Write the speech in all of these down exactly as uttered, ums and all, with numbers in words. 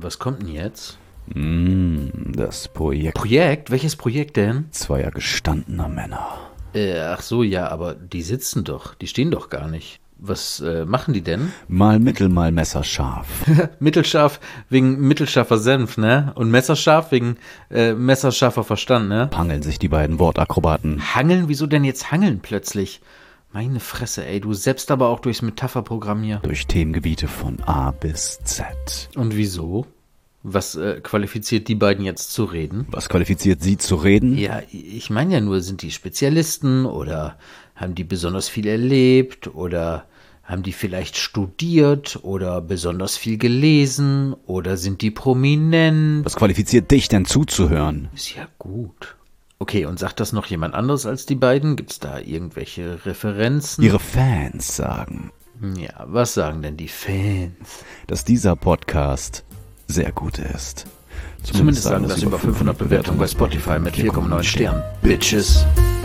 was kommt denn jetzt? Mm, das Projekt. Projekt? Welches Projekt denn? Zweier gestandener Männer. Äh, ach so, ja, aber die sitzen doch. Die stehen doch gar nicht. Was äh, machen die denn? Mal mittel, mal messerscharf. Mittelscharf wegen mittelscharfer Senf, ne? Und messerscharf wegen äh, messerscharfer Verstand, ne? Hangeln sich die beiden Wortakrobaten. Hangeln? Wieso denn jetzt hangeln plötzlich? Meine Fresse, ey, du selbst aber auch durchs Metapherprogramm hier. Durch Themengebiete von A bis Z. Und wieso? Was äh, qualifiziert die beiden jetzt zu reden? Was qualifiziert sie zu reden? Ja, ich meine ja nur, sind die Spezialisten oder haben die besonders viel erlebt oder haben die vielleicht studiert oder besonders viel gelesen oder sind die prominent? Was qualifiziert dich denn zuzuhören? Ist ja gut. Okay, und sagt das noch jemand anderes als die beiden? Gibt's da irgendwelche Referenzen? Ihre Fans sagen. Ja, was sagen denn die Fans? Dass dieser Podcast sehr gut ist. Zumindest, Zumindest sagen das über fünfhundert Bewertungen bei Spotify mit vier Komma neun Sternen. Bitches.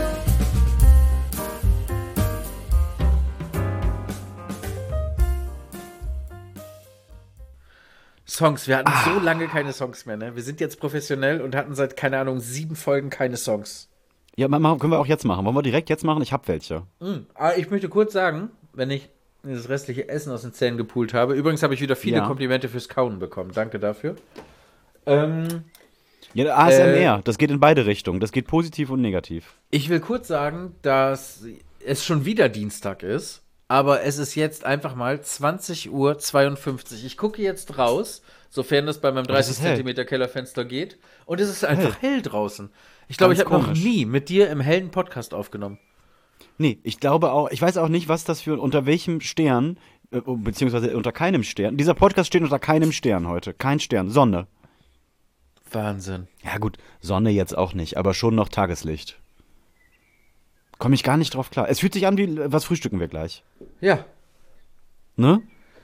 Songs, wir hatten ah. so lange keine Songs mehr, ne? Wir sind jetzt professionell und hatten seit, keine Ahnung, sieben Folgen keine Songs. Ja, machen, können wir auch jetzt machen. Wollen wir direkt jetzt machen? Ich hab welche. Mhm. Aber ich möchte kurz sagen, wenn ich das restliche Essen aus den Zähnen gepult habe. Übrigens habe ich wieder viele ja. Komplimente fürs Kauen bekommen. Danke dafür. Ähm, ja, A S M R, äh, das geht in beide Richtungen. Das geht positiv und negativ. Ich will kurz sagen, dass es schon wieder Dienstag ist. Aber es ist jetzt einfach mal zwanzig Uhr zweiundfünfzig. Ich gucke jetzt raus, sofern das bei meinem dreißig Zentimeter Kellerfenster geht. Und es ist einfach hell, hell draußen. Ich glaube, ich habe noch nie mit dir im hellen Podcast aufgenommen. Nee, ich glaube auch, ich weiß auch nicht, was das für, unter welchem Stern, äh, beziehungsweise unter keinem Stern. Dieser Podcast steht unter keinem Stern heute. Kein Stern, Sonne. Wahnsinn. Ja gut, Sonne jetzt auch nicht, aber schon noch Tageslicht. Komme ich gar nicht drauf klar. Es fühlt sich an wie, was frühstücken wir gleich? Ja. Ne?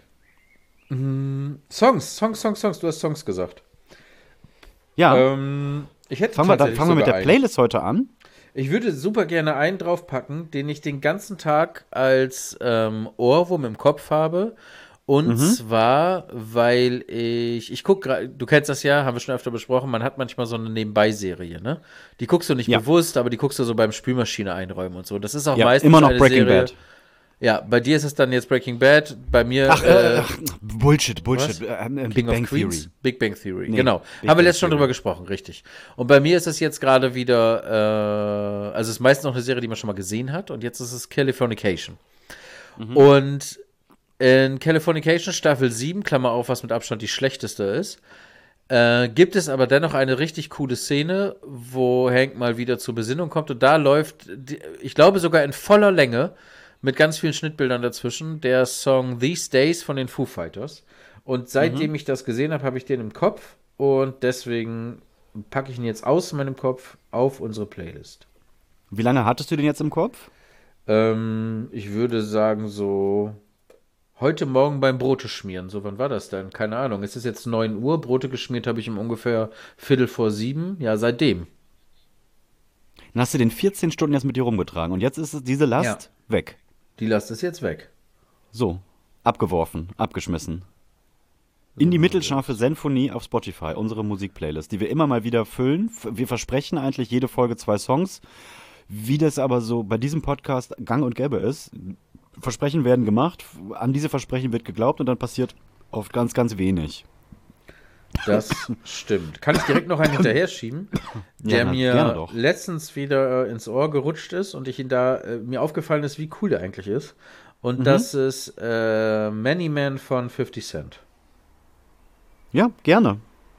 Mm, Songs, Songs, Songs, Songs. Du hast Songs gesagt. Ja. Ähm, ich hätte fangen wir, da, fangen wir mit der einen. Playlist heute an. Ich würde super gerne einen draufpacken, den ich den ganzen Tag als ähm, Ohrwurm im Kopf habe. Und mhm. zwar, weil ich, ich gucke gerade, du kennst das ja, haben wir schon öfter besprochen, man hat manchmal so eine Nebenbei-Serie, ne? Die guckst du nicht ja. bewusst, aber die guckst du so beim Spülmaschine einräumen und so. Das ist auch ja, meistens immer noch eine Breaking Serie. Bad. Ja, bei dir ist es dann jetzt Breaking Bad, bei mir Ach, äh, ach Bullshit, Bullshit. Äh, Big Bang Theory. Big Bang Theory, nee, genau. Big haben wir letztens schon drüber gesprochen, richtig. Und bei mir ist es jetzt gerade wieder, äh, also es ist meistens noch eine Serie, die man schon mal gesehen hat und jetzt ist es Californication. Mhm. Und in Californication Staffel sieben, Klammer auf, was mit Abstand die schlechteste ist, äh, gibt es aber dennoch eine richtig coole Szene, wo Hank mal wieder zur Besinnung kommt und da läuft, die, ich glaube sogar in voller Länge, mit ganz vielen Schnittbildern dazwischen, der Song These Days von den Foo Fighters. Und seitdem mhm. ich das gesehen habe, habe ich den im Kopf und deswegen packe ich ihn jetzt aus meinem Kopf auf unsere Playlist. Wie lange hattest du den jetzt im Kopf? Ähm, ich würde sagen so heute Morgen beim Brote schmieren. So, wann war das denn? Keine Ahnung. Es ist jetzt neun Uhr. Brote geschmiert habe ich um ungefähr Viertel vor sieben. Ja, seitdem. Dann hast du den vierzehn Stunden jetzt mit dir rumgetragen. Und jetzt ist es diese Last ja. weg. Die Last ist jetzt weg. So, abgeworfen, abgeschmissen. In die mittelscharfe Sinfonie auf Spotify, unsere Musikplaylist, die wir immer mal wieder füllen. Wir versprechen eigentlich jede Folge zwei Songs. Wie das aber so bei diesem Podcast gang und gäbe ist, Versprechen werden gemacht, an diese Versprechen wird geglaubt und dann passiert oft ganz, ganz wenig. Das stimmt. Kann ich direkt noch einen hinterher schieben, der ja, na, mir letztens wieder äh, ins Ohr gerutscht ist und ich ihn da äh, mir aufgefallen ist, wie cool der eigentlich ist. Und mhm. das ist äh, Many Men von fifty Cent. Ja, gerne.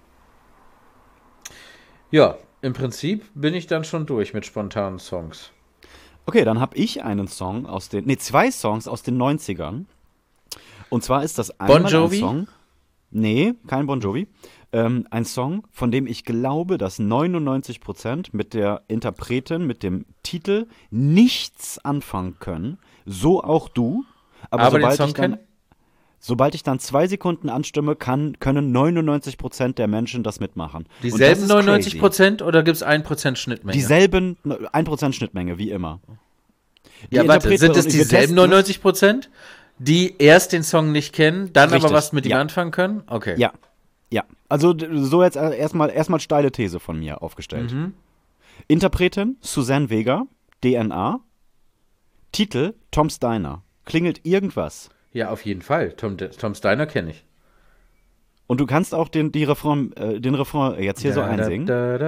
Ja, im Prinzip bin ich dann schon durch mit spontanen Songs. Okay, dann habe ich einen Song aus den, nee, zwei Songs aus den neunzigern. Und zwar ist das einmal Bon Jovi? ein Song, nee, kein Bon Jovi, ähm, ein Song, von dem ich glaube, dass neunundneunzig Prozent mit der Interpretin, mit dem Titel nichts anfangen können. So auch du. Aber, Aber sobald den Song ich dann, kennen? sobald ich dann zwei Sekunden anstimme, kann, können neunundneunzig Prozent der Menschen das mitmachen. Dieselben neunundneunzig Prozent oder gibt es ein Prozent Schnittmenge? Dieselben ein Prozent Schnittmenge, wie immer. Die ja, warte, sind es dieselben neunundneunzig Prozent, die erst den Song nicht kennen, dann Richtig, aber was mit ihm ja. anfangen können? Okay. Ja, ja. Also so jetzt erstmal erstmal steile These von mir aufgestellt. Mhm. Interpretin Suzanne Vega, D N A. Titel Tom Steiner. Klingelt irgendwas? Ja, auf jeden Fall. Tom, Tom Steiner kenne ich. Und du kannst auch den, die Refrain, äh, den Refrain jetzt hier so einsingen.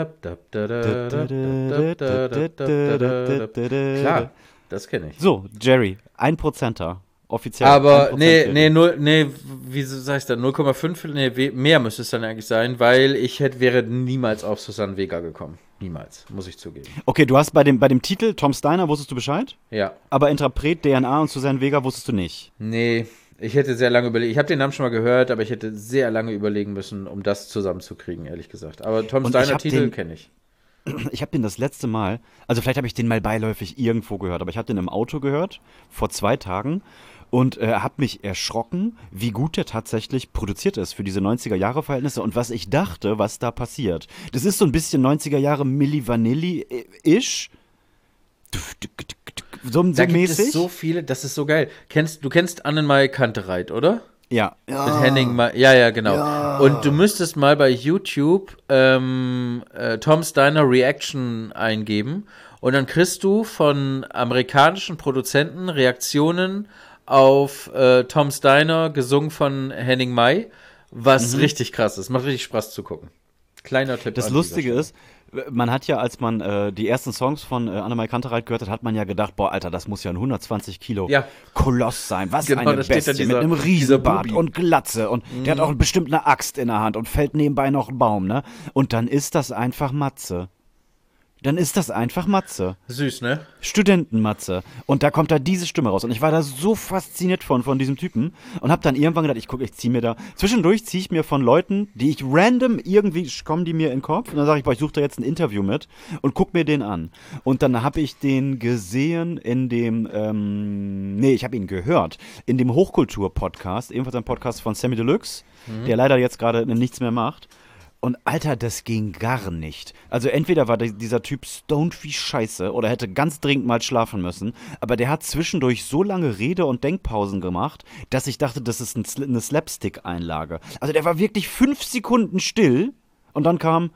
Klar, das kenne ich. So, Jerry, ein Prozenter. Offiziell. Aber nee, nee, null, nee, wie sag ich das? null Komma fünf? Nee, mehr müsste es dann eigentlich sein, weil ich hätte, wäre niemals auf Suzanne Vega gekommen. Niemals, muss ich zugeben. Okay, du hast bei dem, bei dem Titel Tom Steiner, wusstest du Bescheid? Ja. Aber Interpret, D N A und Suzanne Vega wusstest du nicht? Nee, ich hätte sehr lange überlegt. Ich habe den Namen schon mal gehört, aber ich hätte sehr lange überlegen müssen, um das zusammenzukriegen, ehrlich gesagt. Aber Tom Steiner Titel kenne ich. Ich habe den das letzte Mal, also vielleicht habe ich den mal beiläufig irgendwo gehört, aber ich habe den im Auto gehört, vor zwei Tagen. Und äh, habe mich erschrocken, wie gut der tatsächlich produziert ist für diese neunziger-Jahre-Verhältnisse und was ich dachte, was da passiert. Das ist so ein bisschen neunziger-Jahre Milli Vanilli-ish. So, so da gibt mäßig. Es so viele, das ist so geil. Kennst, du kennst Annemarie Kantereit, oder? Ja. ja. Mit Henning, Ma- ja, ja, genau. Ja. Und du müsstest mal bei YouTube ähm, äh, Tom Steiner Reaction eingeben und dann kriegst du von amerikanischen Produzenten Reaktionen auf äh, Tom Steiner, gesungen von Henning Mai, was mhm. richtig krass ist. Macht richtig Spaß zu gucken. Kleiner Tipp. Das Lustige ist, man hat ja, als man äh, die ersten Songs von äh, Annemarie Kantereit gehört hat, hat man ja gedacht, boah, Alter, das muss ja ein hundertzwanzig Kilo ja. Koloss sein. Was genau, eine Bestie dieser, mit einem Riesenbart und Glatze. Und mhm. der hat auch bestimmt eine Axt in der Hand und fällt nebenbei noch ein Baum, ne? Und dann ist das einfach Matze. Dann ist das einfach Matze. Süß, ne? Studentenmatze. Und da kommt da diese Stimme raus. Und ich war da so fasziniert von, von diesem Typen und hab dann irgendwann gedacht, ich gucke, ich zieh mir da, zwischendurch ziehe ich mir von Leuten, die ich random irgendwie, kommen die mir in den Kopf und dann sage ich, boah, ich suche da jetzt ein Interview mit und guck mir den an. Und dann habe ich den gesehen in dem, ähm, nee, ich habe ihn gehört, in dem Hochkultur-Podcast, ebenfalls ein Podcast von Sammy Deluxe, mhm. der leider jetzt gerade nichts mehr macht. Und Alter, das ging gar nicht. Also entweder war dieser Typ stoned wie Scheiße oder hätte ganz dringend mal schlafen müssen, aber der hat zwischendurch so lange Rede- und Denkpausen gemacht, dass ich dachte, das ist ein Sl- eine Slapstick-Einlage. Also der war wirklich fünf Sekunden still und dann kam,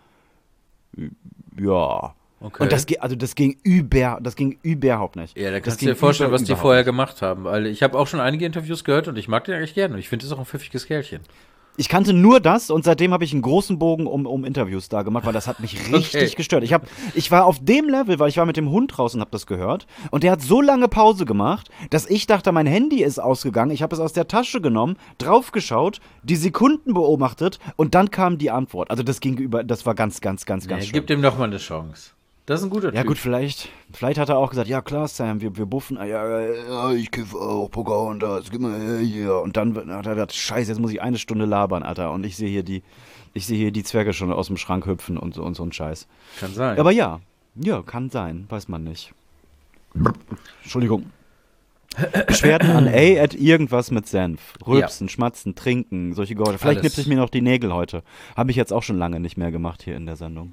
ja. Okay. Und das, also das ging über, das ging überhaupt nicht. Ja, da kannst du dir vorstellen, was die vorher gemacht haben. Weil ich habe auch schon einige Interviews gehört und ich mag den eigentlich gerne. Und ich finde, das ist auch ein pfiffiges Kerlchen. Ich kannte nur das und seitdem habe ich einen großen Bogen um, um Interviews da gemacht, weil das hat mich richtig okay. gestört. Ich, hab, ich war auf dem Level, weil ich war mit dem Hund draußen und habe das gehört und der hat so lange Pause gemacht, dass ich dachte, mein Handy ist ausgegangen. Ich habe es aus der Tasche genommen, draufgeschaut, die Sekunden beobachtet und dann kam die Antwort. Also das ging über, das war ganz, ganz, ganz, ganz schlimm. Gib dem noch mal eine Chance. Das ist ein guter Typ. Ja gut, vielleicht, vielleicht hat er auch gesagt, ja klar Sam, wir, wir buffen, ja, ja, ich kiffe auch Pocahontas, gib mal hier. Und dann hat er gesagt, scheiße, jetzt muss ich eine Stunde labern, Alter. Und ich sehe hier die, ich sehe hier die Zwerge schon aus dem Schrank hüpfen und, und so ein Scheiß. Kann sein. Aber ja, ja, kann sein, weiß man nicht. Entschuldigung. Beschwerden an a at irgendwas mit Senf. Rülpsen, ja. Schmatzen, trinken, solche Geräusche. Vielleicht knipse ich mir noch die Nägel heute. Habe ich jetzt auch schon lange nicht mehr gemacht hier in der Sendung.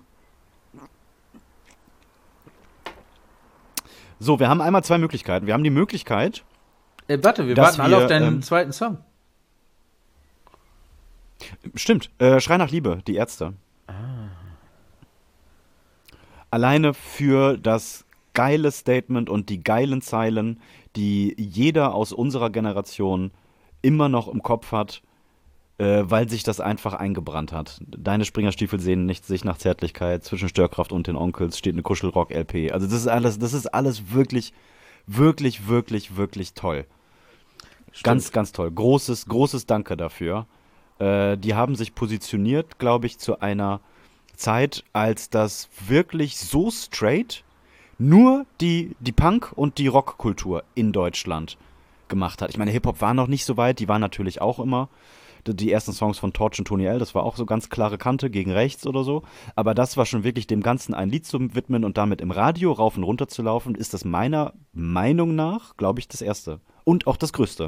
So, wir haben einmal zwei Möglichkeiten. Wir haben die Möglichkeit. Äh, warte, wir warten wir, alle auf deinen ähm, zweiten Song. Stimmt. Äh, Schrei nach Liebe, die Ärzte. Ah. Alleine für das geile Statement und die geilen Zeilen, die jeder aus unserer Generation immer noch im Kopf hat, äh, weil sich das einfach eingebrannt hat. Deine Springerstiefel sehen nicht sich nach Zärtlichkeit, zwischen Störkraft und den Onkels steht eine Kuschelrock-L P. Also das ist alles, das ist alles wirklich, wirklich, wirklich, wirklich toll. Stimmt. Ganz, ganz toll. Großes, großes Danke dafür. Äh, die haben sich positioniert, glaube ich, zu einer Zeit, als das wirklich so straight nur die, die Punk- und die Rockkultur in Deutschland gemacht hat. Ich meine, Hip-Hop war noch nicht so weit, die waren natürlich auch immer. Die ersten Songs von Torch und Tony L, das war auch so ganz klare Kante gegen rechts oder so. Aber das war schon wirklich dem Ganzen ein Lied zu widmen und damit im Radio rauf und runter zu laufen, ist das meiner Meinung nach, glaube ich, das Erste. Und auch das Größte.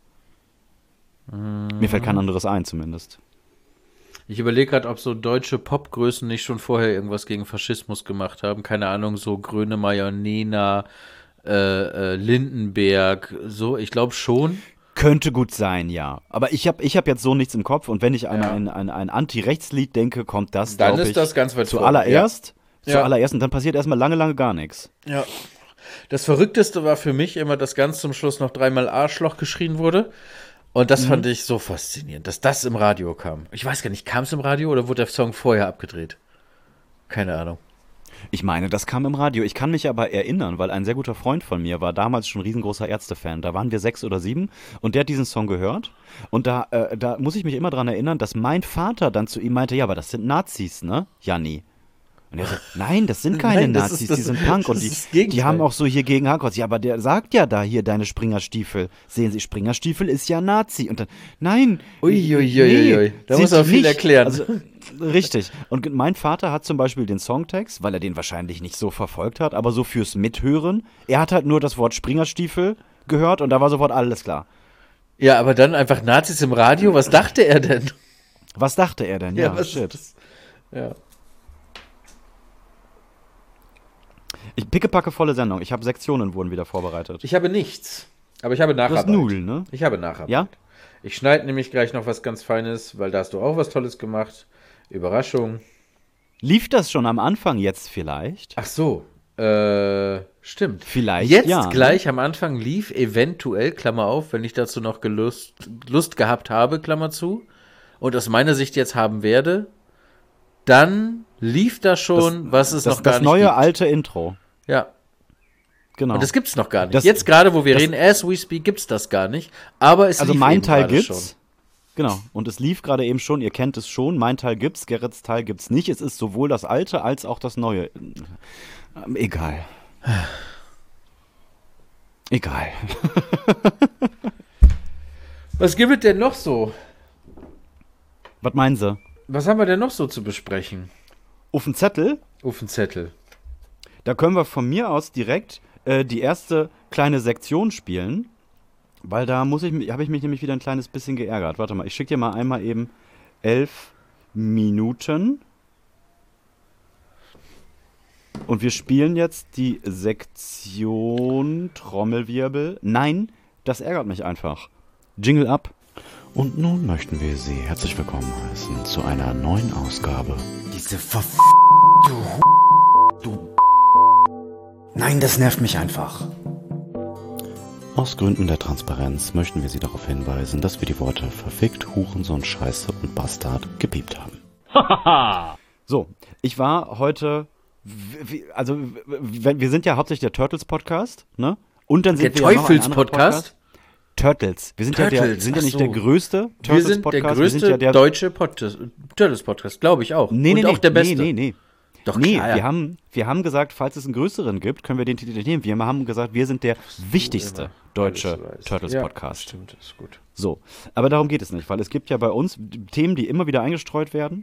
Mhm. Mir fällt kein anderes ein, zumindest. Ich überlege gerade, ob so deutsche Popgrößen nicht schon vorher irgendwas gegen Faschismus gemacht haben. Keine Ahnung, so Grönemeyer, Nena, äh, äh, Lindenberg, so. Ich glaube schon. Könnte gut sein, ja. Aber ich habe ich hab jetzt so nichts im Kopf und wenn ich an Ja. ein, ein, ein Anti-Rechts-Lied denke, kommt das, Dann glaube ist ich, das ganz weit vorne, zuallererst. ja. Zuallererst und dann passiert erstmal lange, lange gar nichts. Ja. Das Verrückteste war für mich immer, dass ganz zum Schluss noch dreimal Arschloch geschrien wurde. Und das mhm. fand ich so faszinierend, dass das im Radio kam. Ich weiß gar nicht, kam es im Radio oder wurde der Song vorher abgedreht? Keine Ahnung. Ich meine, das kam im Radio. Ich kann mich aber erinnern, weil ein sehr guter Freund von mir war damals schon riesengroßer Ärzte-Fan. Da waren wir sechs oder sieben und der hat diesen Song gehört. Und da, äh, da muss ich mich immer dran erinnern, dass mein Vater dann zu ihm meinte, ja, aber das sind Nazis, ne, Janni? Und er so, nein, das sind keine Nein, das Nazis, ist das, die sind Punk und die, die haben auch so hier gegen Hardcore. Ja, aber der sagt ja da hier deine Springerstiefel. Sehen Sie, Springerstiefel ist ja Nazi. Und dann, nein. Uiuiuiui, nee, da muss er viel nicht erklären. Also, richtig. Und mein Vater hat zum Beispiel den Songtext, weil er den wahrscheinlich nicht so verfolgt hat, aber so fürs Mithören. Er hat halt nur das Wort Springerstiefel gehört und da war sofort alles klar. Ja, aber dann einfach Nazis im Radio, was dachte er denn? Was dachte er denn? Ja, ja was shit. Ja. Ich pickepacke volle Sendung. Ich habe Sektionen wurden wieder vorbereitet. Ich habe nichts. Aber ich habe Nacharbeit. Du hast Nudeln, ne? Ich habe Nacharbeit. Ja? Ich schneide nämlich gleich noch was ganz Feines, weil da hast du auch was Tolles gemacht. Überraschung. Lief das schon am Anfang jetzt vielleicht? Ach so. Äh, stimmt. Vielleicht, Jetzt ja. gleich am Anfang lief eventuell, Klammer auf, wenn ich dazu noch gelust, Lust gehabt habe, Klammer zu, und aus meiner Sicht jetzt haben werde, dann lief da schon, das, was es das, noch gar das nicht neue gibt. alte Intro. Ja. Genau. Und das gibt's noch gar nicht. Das, Jetzt gerade, wo wir das, reden, as we speak, gibt's das gar nicht. Aber es also lief mein eben Teil gerade gibt's. schon. Genau. Und es lief gerade eben schon. Ihr kennt es schon. Mein Teil gibt's. Gerrits Teil gibt's nicht. Es ist sowohl das alte als auch das neue. Ähm, egal. Egal. Was gibt es denn noch so? Was meinen Sie? Was haben wir denn noch so zu besprechen? Auf den Zettel? Auf den Zettel. Da können wir von mir aus direkt äh, die erste kleine Sektion spielen, weil da muss ich, habe ich mich nämlich wieder ein kleines bisschen geärgert. Warte mal, ich schicke dir mal einmal eben elf Minuten. Und wir spielen jetzt die Sektion Trommelwirbel. Nein, das ärgert mich einfach. Jingle ab. Und nun möchten wir Sie herzlich willkommen heißen zu einer neuen Ausgabe. Diese verf... Du... Du... Nein, das nervt mich einfach. Aus Gründen der Transparenz möchten wir Sie darauf hinweisen, dass wir die Worte verfickt, Hurensohn, Scheiße und Bastard gepiept haben. So, ich war heute... Also, wir sind ja hauptsächlich der Turtles-Podcast, ne? Und dann sind der wir Teufels-Podcast? Turtles. Wir sind Turtles. ja, der, sind ja nicht so. der größte Turtles-Podcast. Wir sind der größte wir ja der deutsche Turtles-Podcast, glaube ich auch. Nee, nee, Und auch nee, der beste. Nee, nee, nee. Doch, nee, klar, ja. wir, haben, wir haben gesagt, falls es einen größeren gibt, können wir den Titel nehmen. Wir haben gesagt, wir sind der wichtigste deutsche Turtles-Podcast. Ja, stimmt, ist gut. So, aber darum geht es nicht, weil es gibt ja bei uns Themen, die immer wieder eingestreut werden.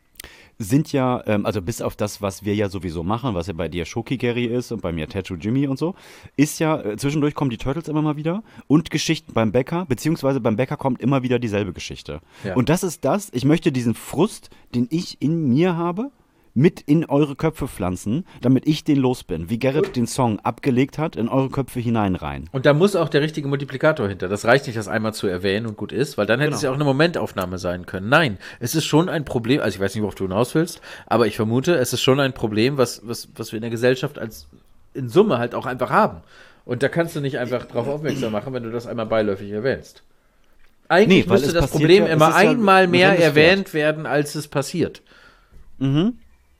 Sind ja, ähm, also bis auf das, was wir ja sowieso machen, was ja bei dir Shoki Gary ist und bei mir Tattoo Jimmy und so, ist ja, äh, zwischendurch kommen die Turtles immer mal wieder und Geschichten beim Bäcker, beziehungsweise beim Bäcker kommt immer wieder dieselbe Geschichte. Ja. Und das ist das, ich möchte diesen Frust, den ich in mir habe, mit in eure Köpfe pflanzen, damit ich den los bin, wie Gerrit den Song abgelegt hat, in eure Köpfe hinein rein. Und da muss auch der richtige Multiplikator hinter. Das reicht nicht, das einmal zu erwähnen und gut ist, weil dann hätte genau. es ja auch eine Momentaufnahme sein können. Nein, es ist schon ein Problem, also ich weiß nicht, worauf du hinaus willst, aber ich vermute, es ist schon ein Problem, was, was, was wir in der Gesellschaft als in Summe halt auch einfach haben. Und da kannst du nicht einfach drauf aufmerksam machen, wenn du das einmal beiläufig erwähnst. Eigentlich nee, müsste das Problem ja, immer einmal ja mehr erwähnt werden, als es passiert. Mhm.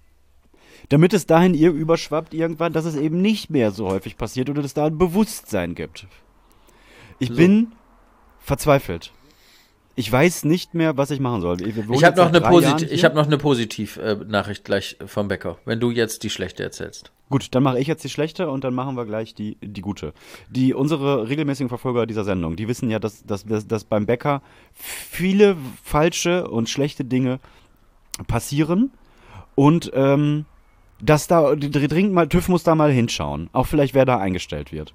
Damit es dahin ihr überschwappt irgendwann, dass es eben nicht mehr so häufig passiert oder dass da ein Bewusstsein gibt. Ich so. bin verzweifelt. Ich weiß nicht mehr, was ich machen soll. Ich habe noch, hab noch eine Positiv-Nachricht gleich vom Bäcker, wenn du jetzt die schlechte erzählst. Gut, dann mache ich jetzt die schlechte und dann machen wir gleich die, die gute. Die, unsere regelmäßigen Verfolger dieser Sendung, die wissen ja, dass, dass, dass, dass beim Bäcker viele falsche und schlechte Dinge passieren und ähm, dass da dringend mal, TÜV muss da mal hinschauen. Auch vielleicht, wer da eingestellt wird.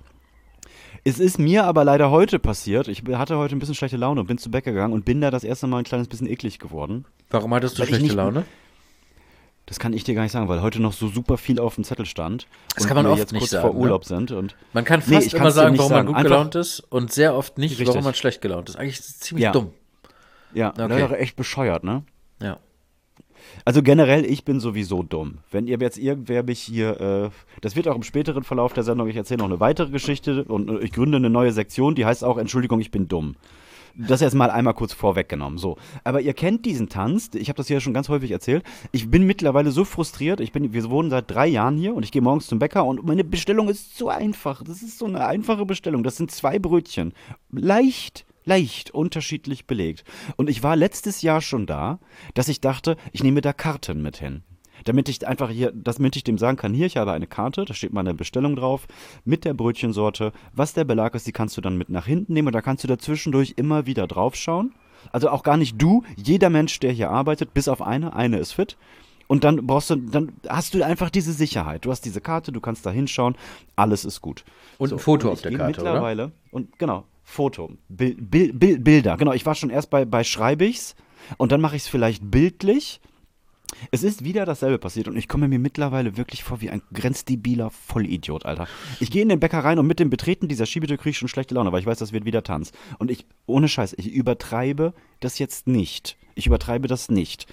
Es ist mir aber leider heute passiert. Ich hatte heute ein bisschen schlechte Laune und bin zu Bäcker gegangen und bin da das erste Mal ein kleines bisschen eklig geworden. Warum hattest du schlechte nicht, Laune? Das kann ich dir gar nicht sagen, weil heute noch so super viel auf dem Zettel stand. Das und kann man wir oft jetzt nicht kurz sagen, vor Urlaub ne? sind. Und Man kann fast nee, ich immer kann's dir sagen, nicht warum sagen. man gut Einfach- gelaunt ist und sehr oft nicht, Richtig. warum man schlecht gelaunt ist. Eigentlich ist es ziemlich Ja. dumm. Ja, Okay. das ist doch echt bescheuert, ne? Ja. Also generell, ich bin sowieso dumm. Wenn ihr jetzt irgendwer mich hier, äh, das wird auch im späteren Verlauf der Sendung, ich erzähle noch eine weitere Geschichte und äh, ich gründe eine neue Sektion, die heißt auch, Entschuldigung, ich bin dumm. Das jetzt mal einmal kurz vorweggenommen. So. Aber ihr kennt diesen Tanz, ich habe das hier schon ganz häufig erzählt. Ich bin mittlerweile so frustriert, ich bin, wir wohnen seit drei Jahren hier und ich gehe morgens zum Bäcker und meine Bestellung ist so einfach. Das ist so eine einfache Bestellung. Das sind zwei Brötchen. Leicht, leicht unterschiedlich belegt. Und ich war letztes Jahr schon da, dass ich dachte, ich nehme da Karten mit hin. Damit ich einfach hier, damit ich dem sagen kann, hier, ich habe eine Karte, da steht meine Bestellung drauf, mit der Brötchensorte, was der Belag ist, die kannst du dann mit nach hinten nehmen und da kannst du dazwischendurch immer wieder draufschauen. Also auch gar nicht du, jeder Mensch, der hier arbeitet, bis auf eine, eine ist fit. Und dann brauchst du, dann hast du einfach diese Sicherheit. Du hast diese Karte, du kannst da hinschauen, alles ist gut. Und So, ein Foto und auf ich der gehe Karte, oder? mittlerweile, und genau, Foto, Bil, Bil, Bil, Bilder. Genau, ich war schon erst bei, bei Schreibichs und dann mache ich es vielleicht bildlich. Es ist wieder dasselbe passiert und ich komme mir mittlerweile wirklich vor wie ein grenzdebiler Vollidiot, Alter. Ich gehe in den Bäcker rein und mit dem Betreten dieser Schiebetür kriege ich schon schlechte Laune, weil ich weiß, das wird wieder Tanz. Und ich, ohne Scheiß, ich übertreibe das jetzt nicht. Ich übertreibe das nicht.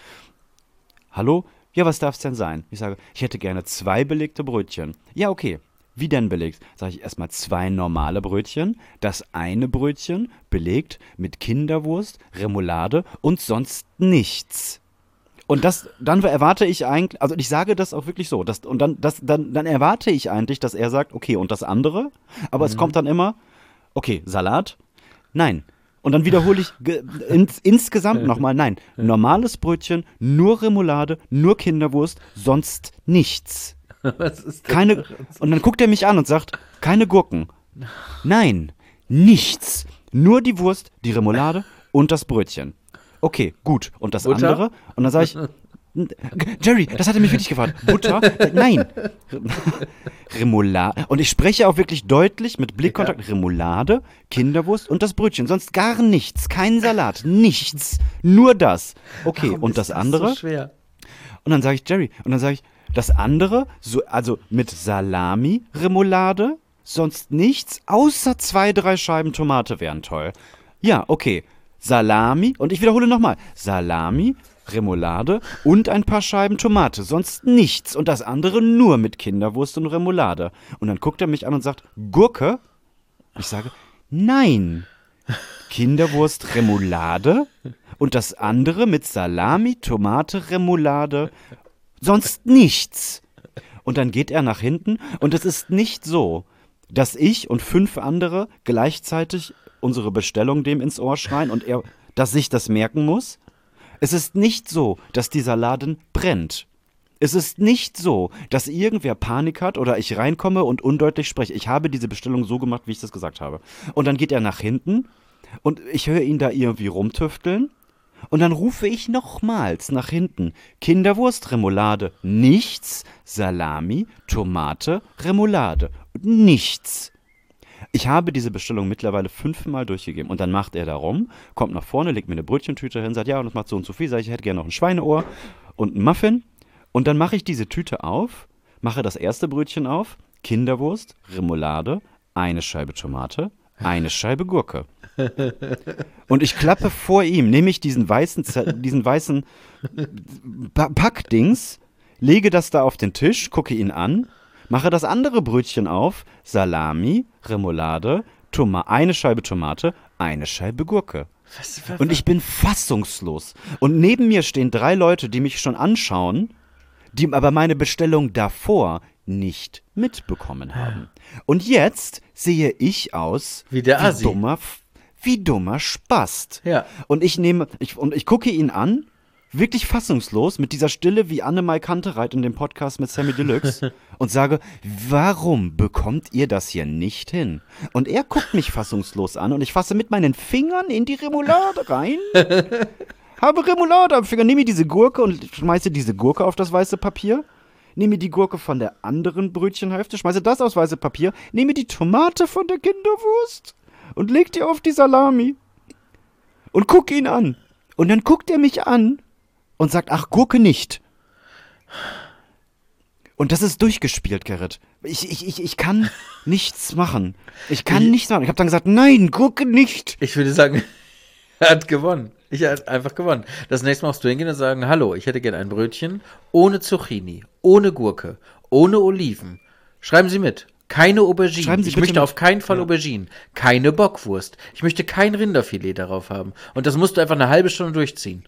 Hallo? Ja, was darf es denn sein? Ich sage, ich hätte gerne zwei belegte Brötchen. Ja, okay. Wie denn belegt? Sage ich erstmal zwei normale Brötchen. Das eine Brötchen belegt mit Kinderwurst, Remoulade und sonst nichts. Und das, dann erwarte ich eigentlich, also ich sage das auch wirklich so, das, und dann, das, dann, dann erwarte ich eigentlich, dass er sagt, okay, und das andere? Aber mhm. es kommt dann immer, okay, Salat? Nein. Und dann wiederhole ich ge, ins, insgesamt nochmal, nein, normales Brötchen, nur Remoulade, nur Kinderwurst, sonst nichts. Was ist denn Keine, und dann guckt er mich an und sagt, keine Gurken. Nein, nichts. Nur die Wurst, die Remoulade und das Brötchen. Okay, gut. Und das Butter? andere? Und dann sage ich, Jerry, das hat er mich wirklich gefragt. Butter? Nein. Remoulade. Und ich spreche auch wirklich deutlich mit Blickkontakt. Ja. Remoulade, Kinderwurst und das Brötchen. Sonst gar nichts. Kein Salat. Nichts. Nur das. Okay, Warum und das, das andere? So schwer? Und dann sage ich, Jerry, und dann sage ich, das andere, so, also mit Salami, Remoulade, sonst nichts, außer zwei, drei Scheiben Tomate wären toll. Ja, okay. Salami, und ich wiederhole nochmal, Salami, Remoulade und ein paar Scheiben Tomate, sonst nichts. Und das andere nur mit Kinderwurst und Remoulade. Und dann guckt er mich an und sagt, Gurke? Ich sage, nein. Kinderwurst, Remoulade und das andere mit Salami, Tomate, Remoulade, sonst nichts. Und dann geht er nach hinten und es ist nicht so, dass ich und fünf andere gleichzeitig unsere Bestellung dem ins Ohr schreien und er, dass sich das merken muss. Es ist nicht so, dass dieser Laden brennt. Es ist nicht so, dass irgendwer Panik hat oder ich reinkomme und undeutlich spreche. Ich habe diese Bestellung so gemacht, wie ich das gesagt habe. Und dann geht er nach hinten und ich höre ihn da irgendwie rumtüfteln. Und dann rufe ich nochmals nach hinten. Kinderwurst, Remoulade, nichts. Salami, Tomate, Remoulade, nichts. Ich habe diese Bestellung mittlerweile fünfmal durchgegeben. Und dann macht er da rum, kommt nach vorne, legt mir eine Brötchentüte hin, sagt, ja, und das macht so und so viel. Sag ich, ich hätte gerne noch ein Schweineohr und einen Muffin. Und dann mache ich diese Tüte auf, mache das erste Brötchen auf, Kinderwurst, Remoulade, eine Scheibe Tomate, eine Scheibe Gurke. Und ich klappe vor ihm, nehme ich diesen weißen, diesen weißen Packdings, lege das da auf den Tisch, gucke ihn an, mache das andere Brötchen auf, Salami, Remoulade, Toma- eine Scheibe Tomate, eine Scheibe Gurke. Was, was, was? Und ich bin fassungslos. Und neben mir stehen drei Leute, die mich schon anschauen, die aber meine Bestellung davor nicht mitbekommen haben. Und jetzt sehe ich aus wie der Assi. Wie dummer, wie dummer Spast. Ja. Und ich nehme, ich, und ich gucke ihn an, wirklich fassungslos, mit dieser Stille wie Annemai Kantereit in dem Podcast mit Sammy Deluxe und sage, warum bekommt ihr das hier nicht hin? Und er guckt mich fassungslos an und ich fasse mit meinen Fingern in die Remoulade rein. Habe Remoulade am Finger, nehme diese Gurke und schmeiße diese Gurke auf das weiße Papier. Nehme die Gurke von der anderen Brötchenhälfte, schmeiße das aufs weiße Papier. Nehme die Tomate von der Kinderwurst und leg die auf die Salami. Und guck ihn an. Und dann guckt er mich an und sagt, ach, Gurke nicht. Und das ist durchgespielt, Gerrit. Ich, ich, ich, ich kann nichts machen. Ich kann ich, nichts machen. Ich habe dann gesagt, nein, gucke nicht. Ich würde sagen, er hat gewonnen. Ich habe einfach gewonnen. Das nächste Mal musst du hingehen und sagen, hallo, ich hätte gerne ein Brötchen ohne Zucchini, ohne Gurke, ohne Oliven. Schreiben Sie mit. Keine Auberginen. Schreiben Sie ich bitte möchte mit. auf keinen Fall Ja. Auberginen. Keine Bockwurst. Ich möchte kein Rinderfilet darauf haben. Und das musst du einfach eine halbe Stunde durchziehen.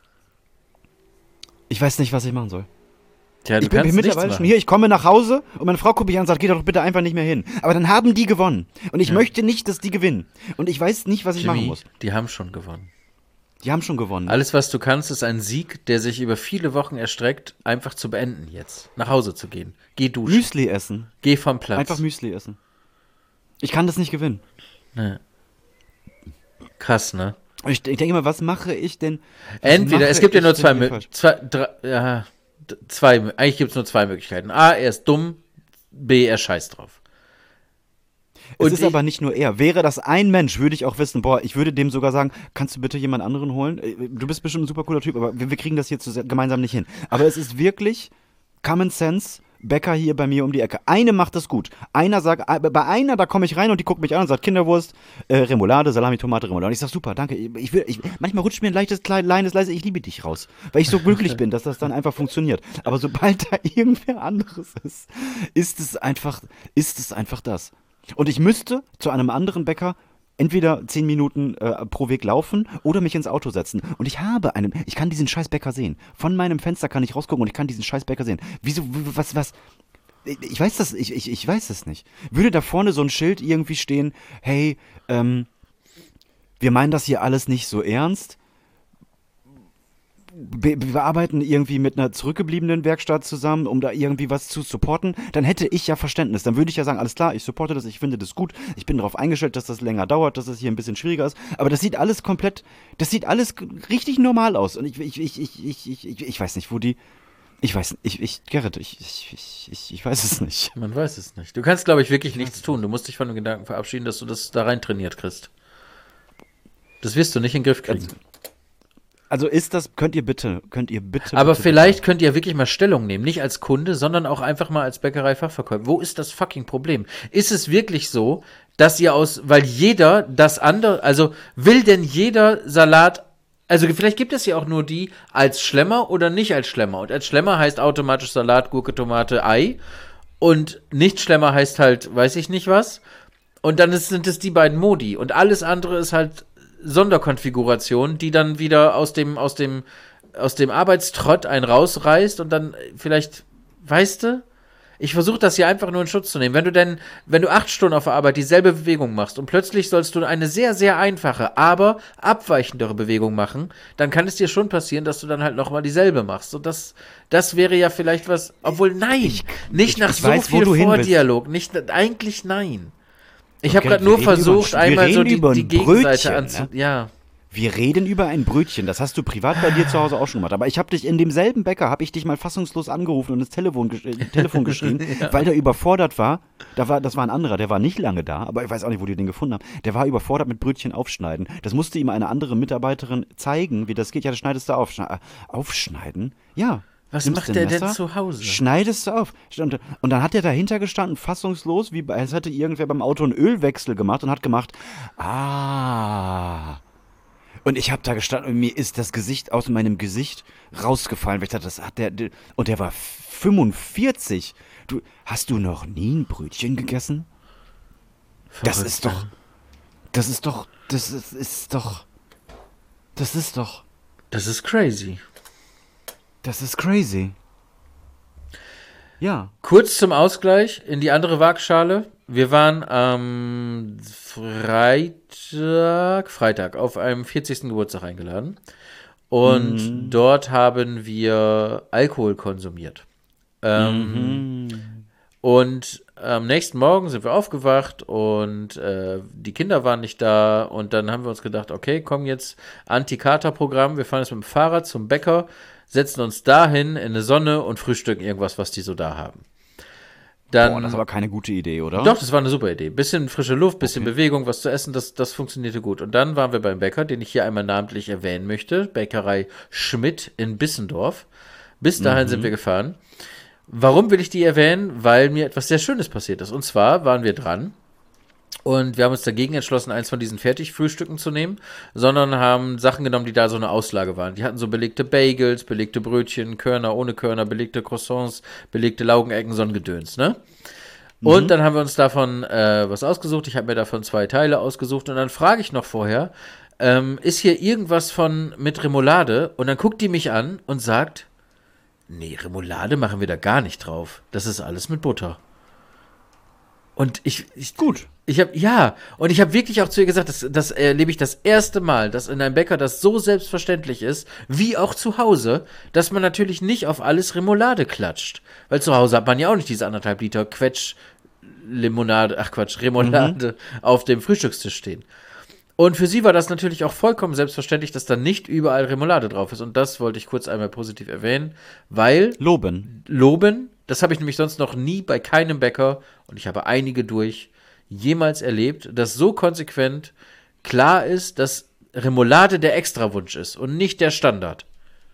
Ich weiß nicht, was ich machen soll. Tja, du Ich bin kannst mittlerweile nichts schon machen. hier, ich komme nach Hause und meine Frau guckt mich an und sagt, geh doch bitte einfach nicht mehr hin. Aber dann haben die gewonnen. Und ich Ja. möchte nicht, dass die gewinnen. Und ich weiß nicht, was ich machen Jimmy, muss. die haben schon gewonnen. Die haben schon gewonnen. Alles, was du kannst, ist ein Sieg, der sich über viele Wochen erstreckt, einfach zu beenden jetzt. Nach Hause zu gehen. Geh duschen. Müsli essen. Geh vom Platz. Einfach Müsli essen. Ich kann das nicht gewinnen. Nee. Krass, ne? Und ich, ich denke mal, was mache ich denn? was Entweder, mache es gibt ja ich nur denn zwei hier falsch? Möglichkeiten. Zwei, drei, ja, d- zwei, eigentlich gibt es nur zwei Möglichkeiten. A, er ist dumm. B, er scheißt drauf. Es Und ist ich- aber nicht nur er. Wäre das ein Mensch, würde ich auch wissen, boah, ich würde dem sogar sagen, kannst du bitte jemand anderen holen? Äh, Du bist bestimmt ein super cooler Typ, aber wir, wir kriegen das hier zu, gemeinsam nicht hin. Aber es ist wirklich Common Sense, Bäcker hier bei mir um die Ecke. Eine macht das gut. Einer sagt, äh, bei einer, da komme ich rein und die guckt mich an und sagt, Kinderwurst, äh, Remoulade, Salami, Tomate, Remoulade. Und ich sag, super, danke. Ich will, ich, manchmal rutscht mir ein leichtes, kleines, leise, ich liebe dich raus. Weil ich so glücklich bin, dass das dann einfach funktioniert. Aber sobald da irgendwer anderes ist, ist es einfach, ist es einfach das. Und ich müsste zu einem anderen Bäcker entweder zehn Minuten äh, pro Weg laufen oder mich ins Auto setzen. Und ich habe einen, ich kann diesen scheiß Bäcker sehen. Von meinem Fenster kann ich rausgucken und ich kann diesen scheiß Bäcker sehen. Wieso, w- was, was? Ich ich weiß das, ich, ich, ich weiß es nicht. Würde da vorne so ein Schild irgendwie stehen, hey, ähm, wir meinen das hier alles nicht so ernst. Wir, wir arbeiten irgendwie mit einer zurückgebliebenen Werkstatt zusammen, um da irgendwie was zu supporten, dann hätte ich ja Verständnis. Dann würde ich ja sagen, alles klar, ich supporte das, ich finde das gut, ich bin darauf eingestellt, dass das länger dauert, dass das hier ein bisschen schwieriger ist. Aber das sieht alles komplett, das sieht alles g- richtig normal aus. Und ich, ich, ich, ich, ich, ich, ich, ich weiß nicht, wo die, ich weiß, ich, ich, Gerrit, ich, ich, ich, ich, ich weiß es nicht. Man weiß es nicht. Du kannst, glaube ich, wirklich nichts tun. Du musst dich von dem Gedanken verabschieden, dass du das da rein trainiert kriegst. Das wirst du nicht in den Griff kriegen. Also ist das, könnt ihr bitte, könnt ihr bitte. Aber bitte, vielleicht könnt ihr wirklich mal Stellung nehmen. Nicht als Kunde, sondern auch einfach mal als Bäckerei-Fachverkäufer. Wo ist das fucking Problem? Ist es wirklich so, dass ihr aus, weil jeder das andere, also will denn jeder Salat, also vielleicht gibt es ja auch nur die als Schlemmer oder nicht als Schlemmer. Und als Schlemmer heißt automatisch Salat, Gurke, Tomate, Ei. Und nicht Schlemmer heißt halt, weiß ich nicht was. Und dann ist, sind es die beiden Modi. Und alles andere ist halt Sonderkonfiguration, die dann wieder aus dem, aus dem, aus dem Arbeitstrott einen rausreißt und dann vielleicht, weißt du, ich versuche das hier einfach nur in Schutz zu nehmen. Wenn du denn, wenn du acht Stunden auf der Arbeit dieselbe Bewegung machst und plötzlich sollst du eine sehr, sehr einfache, aber abweichendere Bewegung machen, dann kann es dir schon passieren, dass du dann halt nochmal dieselbe machst. Und das, das wäre ja vielleicht was, obwohl nein, Ich- nicht ich- nach ich so weiß, wo viel du hin willst. Vordialog, nicht, eigentlich nein. Ich habe Okay, gerade wir nur reden über versucht, ein- wir einmal so reden die, über ein die Gegenseite Brötchen, anzu... ne? Ja. Wir reden über ein Brötchen, das hast du privat bei dir zu Hause auch schon gemacht. Aber ich habe dich in demselben Bäcker, habe ich dich mal fassungslos angerufen und ins Telefon, gesch äh, Telefon geschrien, weil der überfordert war. Da war. Das war ein anderer, der war nicht lange da, aber ich weiß auch nicht, wo die den gefunden haben. Der war überfordert mit Brötchen aufschneiden. Das musste ihm eine andere Mitarbeiterin zeigen, wie das geht. Ja, das schneidest du auf. Schne äh, aufschneiden? Ja. Was Nimmst macht ein der denn Messer, zu Hause? Schneidest du auf. Und, und dann hat er dahinter gestanden, fassungslos, wie als hätte irgendwer beim Auto einen Ölwechsel gemacht und hat gemacht, ah. Und ich habe da gestanden und mir ist das Gesicht aus meinem Gesicht rausgefallen, weil ich dachte, das hat der, der und der war fünfundvierzig. Du, hast du noch nie ein Brötchen gegessen? Das Verrückt, ist doch, ne? das ist doch, das ist, ist doch, das ist doch, Das ist crazy. das ist crazy. Ja. Kurz zum Ausgleich in die andere Waagschale. Wir waren am Freitag, Freitag auf einem vierzigsten Geburtstag eingeladen. Und Mhm. dort haben wir Alkohol konsumiert. Ähm, Und am nächsten Morgen sind wir aufgewacht und äh, die Kinder waren nicht da. Und dann haben wir uns gedacht, okay, komm jetzt, Anti-Kater-Programm. Wir fahren jetzt mit dem Fahrrad zum Bäcker, setzen uns dahin in die Sonne und frühstücken irgendwas, was die so da haben. Dann, Boah, das ist aber keine gute Idee, oder? doch, das war eine super Idee. Bisschen frische Luft, bisschen Okay. Bewegung, was zu essen, das, das funktionierte gut. Und dann waren wir beim Bäcker, den ich hier einmal namentlich erwähnen möchte, Bäckerei Schmidt in Bissendorf. Bis dahin mhm. sind wir gefahren. Warum will ich die erwähnen? Weil mir etwas sehr Schönes passiert ist. Und zwar waren wir dran und wir haben uns dagegen entschlossen, eins von diesen Fertigfrühstücken zu nehmen, sondern haben Sachen genommen, die da so eine Auslage waren. Die hatten so belegte Bagels, belegte Brötchen, Körner ohne Körner, belegte Croissants, belegte Laugenecken, so ein Gedöns, ne? Mhm. Und dann haben wir uns davon äh, was ausgesucht. Ich habe mir davon zwei Teile ausgesucht und dann frage ich noch vorher, ähm, ist hier irgendwas von mit Remoulade? Und dann guckt die mich an und sagt, nee, Remoulade machen wir da gar nicht drauf. Das ist alles mit Butter. Und ich, ich gut. Ich habe ja, und ich habe wirklich auch zu ihr gesagt, das, das erlebe ich das erste Mal, dass in einem Bäcker das so selbstverständlich ist, wie auch zu Hause, dass man natürlich nicht auf alles Remoulade klatscht. Weil zu Hause hat man ja auch nicht diese anderthalb Liter Quetsch-Limonade, ach Quatsch, Remoulade mhm. auf dem Frühstückstisch stehen. Und für sie war das natürlich auch vollkommen selbstverständlich, dass da nicht überall Remoulade drauf ist. Und das wollte ich kurz einmal positiv erwähnen, weil Loben. Loben, das habe ich nämlich sonst noch nie bei keinem Bäcker, und ich habe einige durch, jemals erlebt, dass so konsequent klar ist, dass Remoulade der Extrawunsch ist und nicht der Standard.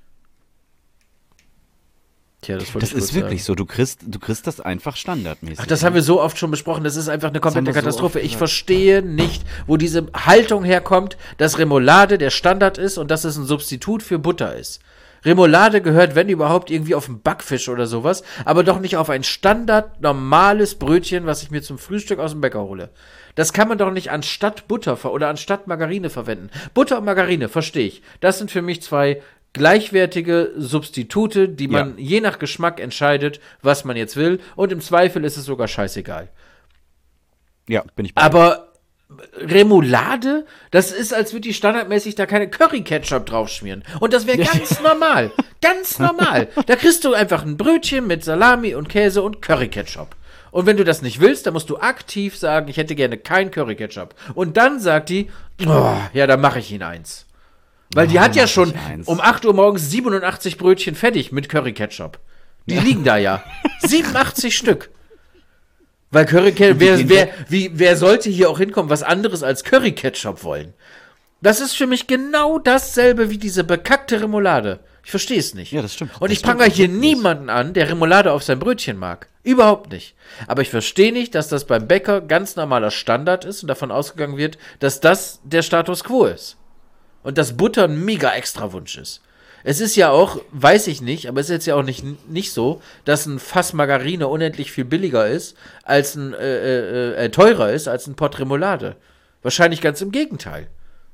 Tja, das das ist wirklich sagen. so. Du kriegst, du kriegst das einfach standardmäßig. Ach, das haben wir so oft schon besprochen. Das ist einfach eine komplette Katastrophe. So ich verstehe nicht, wo diese Haltung herkommt, dass Remoulade der Standard ist und dass es ein Substitut für Butter ist. Remoulade gehört, wenn überhaupt, irgendwie auf einen Backfisch oder sowas, aber doch nicht auf ein Standard normales Brötchen, was ich mir zum Frühstück aus dem Bäcker hole. Das kann man doch nicht anstatt Butter ver- oder anstatt Margarine verwenden. Butter und Margarine, verstehe ich. Das sind für mich zwei gleichwertige Substitute, die man ja. je nach Geschmack entscheidet, was man jetzt will. Und im Zweifel ist es sogar scheißegal. Ja, bin ich bei Aber Remoulade, das ist, als würde die standardmäßig da keine Curry-Ketchup draufschmieren. Und das wäre ganz normal. Ganz normal. Da kriegst du einfach ein Brötchen mit Salami und Käse und Curry-Ketchup. Und wenn du das nicht willst, dann musst du aktiv sagen, ich hätte gerne kein Curry-Ketchup. Und dann sagt die, oh, ja, dann mache ich Ihnen eins. Weil die oh, hat ja schon um acht Uhr morgens siebenundachtzig Brötchen fertig mit Curry-Ketchup. Die ja. liegen da ja. siebenundachtzig Stück. Weil Curry-Ketchup, wer, wer, wie, wer sollte hier auch hinkommen, was anderes als Curry-Ketchup wollen? Das ist für mich genau dasselbe wie diese bekackte Remoulade. Ich verstehe es nicht. Ja, das stimmt. Und das ich prangere hier niemanden an, der Remoulade auf sein Brötchen mag. Überhaupt nicht. Aber ich verstehe nicht, dass das beim Bäcker ganz normaler Standard ist und davon ausgegangen wird, dass das der Status quo ist. Und dass Butter ein mega Extrawunsch ist. Es ist ja auch, weiß ich nicht, aber es ist jetzt ja auch nicht, nicht so, dass ein Fass Margarine unendlich viel billiger ist, als ein, äh, äh, äh, teurer ist, als ein Pott Remoulade. Wahrscheinlich ganz im Gegenteil.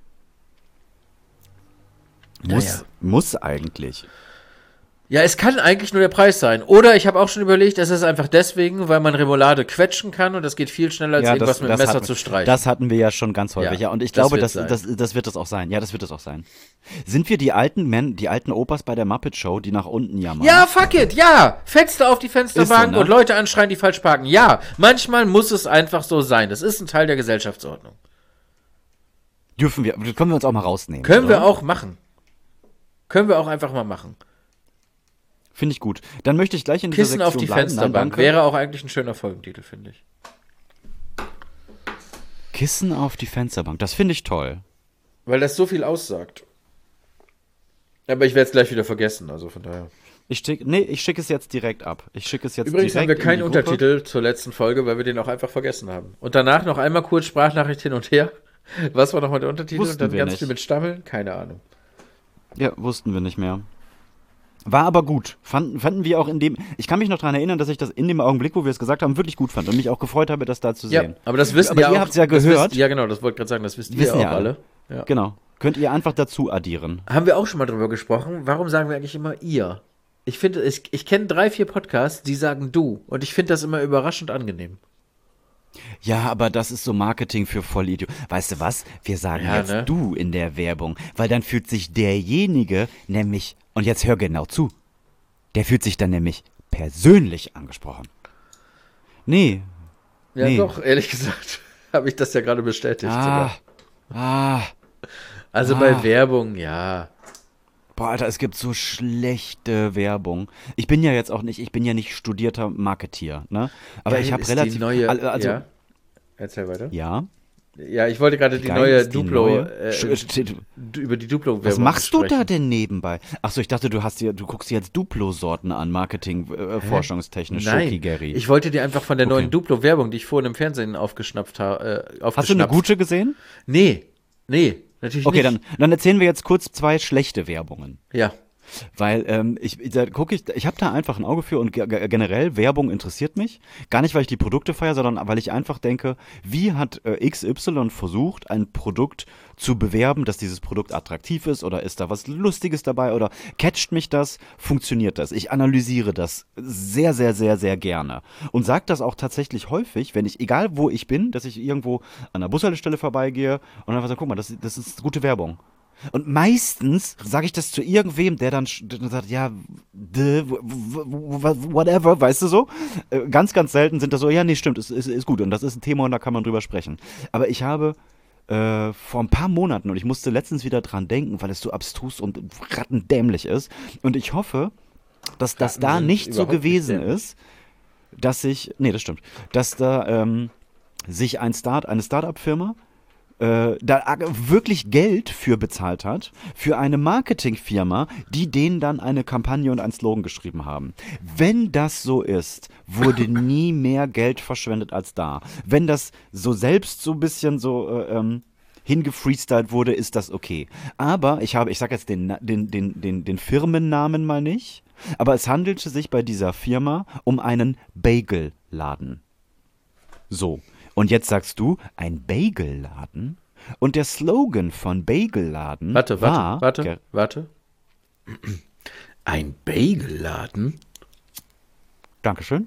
Muss, naja. muss eigentlich. Ja, es kann eigentlich nur der Preis sein. Oder ich habe auch schon überlegt, es ist einfach deswegen, weil man Remoulade quetschen kann und das geht viel schneller, als ja, irgendwas das, mit dem Messer hatten, zu streichen. Das hatten wir ja schon ganz häufig, ja. ja. Und ich das glaube, das, das, das wird das auch sein. Ja, das wird das auch sein. Sind wir die alten Men, die alten Opas bei der Muppet Show, die nach unten jammern? Ja, fuck it, ja. Fenster auf die Fensterbank so, ne? Und Leute anschreien, die falsch parken. Ja, manchmal muss es einfach so sein. Das ist ein Teil der Gesellschaftsordnung. Dürfen wir, können wir uns auch mal rausnehmen. Können oder? wir auch machen. Können wir auch einfach mal machen. Finde ich gut. Dann möchte ich gleich in dieser Kissen Sektion auf die bleiben. Fensterbank Nein, wäre auch eigentlich ein schöner Folgentitel, finde ich. Kissen auf die Fensterbank, das finde ich toll. Weil das so viel aussagt. Aber ich werde es gleich wieder vergessen, also von daher. Ich schick, nee, ich schicke es jetzt direkt ab. Ich schicke es jetzt Übrigens direkt haben wir keinen in Untertitel zur letzten Folge, weil wir den auch einfach vergessen haben. Und danach noch einmal kurz Sprachnachricht hin und her. Was war nochmal der Untertitel? Wussten und dann wir ganz nicht. viel mit Stammeln? Keine Ahnung. Ja, wussten wir nicht mehr. War aber gut. Fanden, fanden wir auch in dem. Ich kann mich noch daran erinnern, dass ich das in dem Augenblick, wo wir es gesagt haben, wirklich gut fand und mich auch gefreut habe, das da zu ja, sehen. Aber das wissen aber ja ihr auch. habt es ja gehört. Wisst, ja, genau, das wollte ich gerade sagen. Das wisst ihr wissen auch ja alle. alle. Ja. Genau. Könnt ihr einfach dazu addieren. Haben wir auch schon mal drüber gesprochen. Warum sagen wir eigentlich immer ihr? Ich finde, ich, ich kenne drei, vier Podcasts, die sagen du. Und ich finde das immer überraschend angenehm. Ja, aber das ist so Marketing für Vollidioten. Weißt du was? Wir sagen ja, jetzt ne? du in der Werbung, weil dann fühlt sich derjenige nämlich, und jetzt hör genau zu, der fühlt sich dann nämlich persönlich angesprochen. Nee. Ja, nee. doch, ehrlich gesagt, habe ich das ja gerade bestätigt. Ah, ah, also ah. bei Werbung, ja. Boah, Alter, es gibt so schlechte Werbung. Ich bin ja jetzt auch nicht, ich bin ja nicht studierter Marketeer, ne? Aber Geil ich habe ist relativ, die neue, also, ja. Erzähl weiter. Ja, Ja, ich wollte gerade die Geil neue ist die Duplo, neue? äh, Sch- über die Duplo-Werbung Was machst du sprechen. da denn nebenbei? Achso, ich dachte, du hast dir, du guckst dir jetzt Duplo-Sorten an, Marketing, äh, forschungstechnisch, Schoki Nein, Gary. ich wollte dir einfach von der Okay. neuen Duplo-Werbung, die ich vorhin im Fernsehen aufgeschnappt habe, äh, aufgeschnappt. Hast du eine gute gesehen? Nee, nee, natürlich Okay, nicht. dann, dann erzählen wir jetzt kurz zwei schlechte Werbungen. Ja, Weil ähm, ich, da guck ich, ich habe da einfach ein Auge für und ge ge- generell Werbung interessiert mich. Gar nicht, weil ich die Produkte feiere, sondern weil ich einfach denke, wie hat äh, X Y versucht, ein Produkt zu bewerben, dass dieses Produkt attraktiv ist oder ist da was Lustiges dabei oder catcht mich das, funktioniert das? Ich analysiere das sehr, sehr, sehr, sehr gerne und sage das auch tatsächlich häufig, wenn ich, egal wo ich bin, dass ich irgendwo an der Bushaltestelle vorbeigehe und einfach sage, guck mal, das, das ist gute Werbung. Und meistens sage ich das zu irgendwem, der dann, sch- dann sagt, ja, d- w- w- w- whatever, weißt du so? Äh, Ganz, ganz selten sind das so, ja, nee, stimmt, ist, ist, ist gut und das ist ein Thema und da kann man drüber sprechen. Aber ich habe äh, vor ein paar Monaten, und ich musste letztens wieder dran denken, weil es so abstrus und rattendämlich ist, und ich hoffe, dass das Ratten da sind nicht so überhaupt nicht gewesen dämlich. ist, dass ich, nee, das stimmt, dass da ähm, sich ein Start, eine Start-up-Firma äh, da ag- wirklich Geld für bezahlt hat, für eine Marketingfirma, die denen dann eine Kampagne und einen Slogan geschrieben haben. Wenn das so ist, wurde nie mehr Geld verschwendet als da. Wenn das so selbst so ein bisschen so äh, ähm, hingefreestylt wurde, ist das okay. Aber ich habe, ich sage jetzt den, Na- den, den, den, den Firmennamen mal nicht, aber es handelte sich bei dieser Firma um einen Bagelladen. So, und jetzt sagst du, ein Bagelladen? Und der Slogan von Bagelladen warte, war... warte, Ge- warte, warte. Ein Bagelladen? Dankeschön.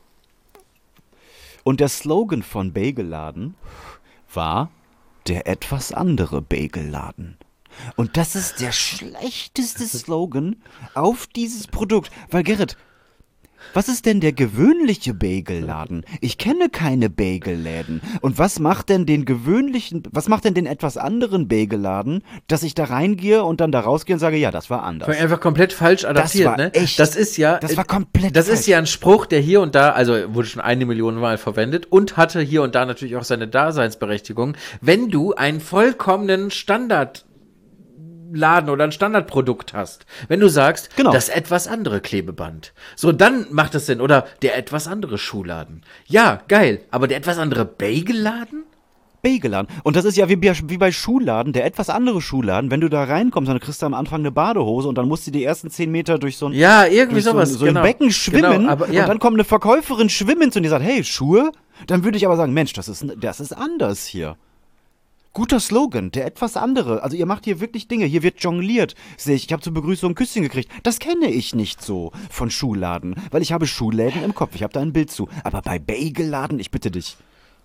Und der Slogan von Bagelladen war der etwas andere Bagelladen. Und das ist der schlechteste Slogan auf dieses Produkt. Weil, Gerrit, was ist denn der gewöhnliche Bagelladen? Ich kenne keine Bagelläden. Und was macht denn den gewöhnlichen, was macht denn den etwas anderen Bagelladen, dass ich da reingehe und dann da rausgehe und sage, ja, das war anders. Einfach komplett falsch adaptiert, war ne? echt- das ist ja, das war komplett Das falsch. ist ja ein Spruch, der hier und da, also wurde schon eine Million Mal verwendet und hatte hier und da natürlich auch seine Daseinsberechtigung. Wenn du einen vollkommenen Standardladen oder ein Standardprodukt hast, wenn du sagst, Genau. das etwas andere Klebeband, so dann macht es Sinn. Oder der etwas andere Schuhladen. Ja, geil, aber der etwas andere Bagelladen? Bagelladen. Und das ist ja wie bei, wie bei Schuhladen, der etwas andere Schuhladen. Wenn du da reinkommst, dann kriegst du am Anfang eine Badehose und dann musst du die ersten zehn Meter durch so ein, Ja, irgendwie durch so sowas. ein, so genau. ein Becken schwimmen Genau, aber, ja. und dann kommt eine Verkäuferin schwimmen zu und die sagt, hey, Schuhe? Dann würde ich aber sagen, Mensch, das ist, das ist anders hier. Guter Slogan, der etwas andere. Also ihr macht hier wirklich Dinge. Hier wird jongliert. Sehe ich, ich habe zur Begrüßung ein Küsschen gekriegt. Das kenne ich nicht so von Schuhladen, weil ich habe Schuhläden im Kopf. Ich habe da ein Bild zu. Aber bei Bagelladen, ich bitte dich.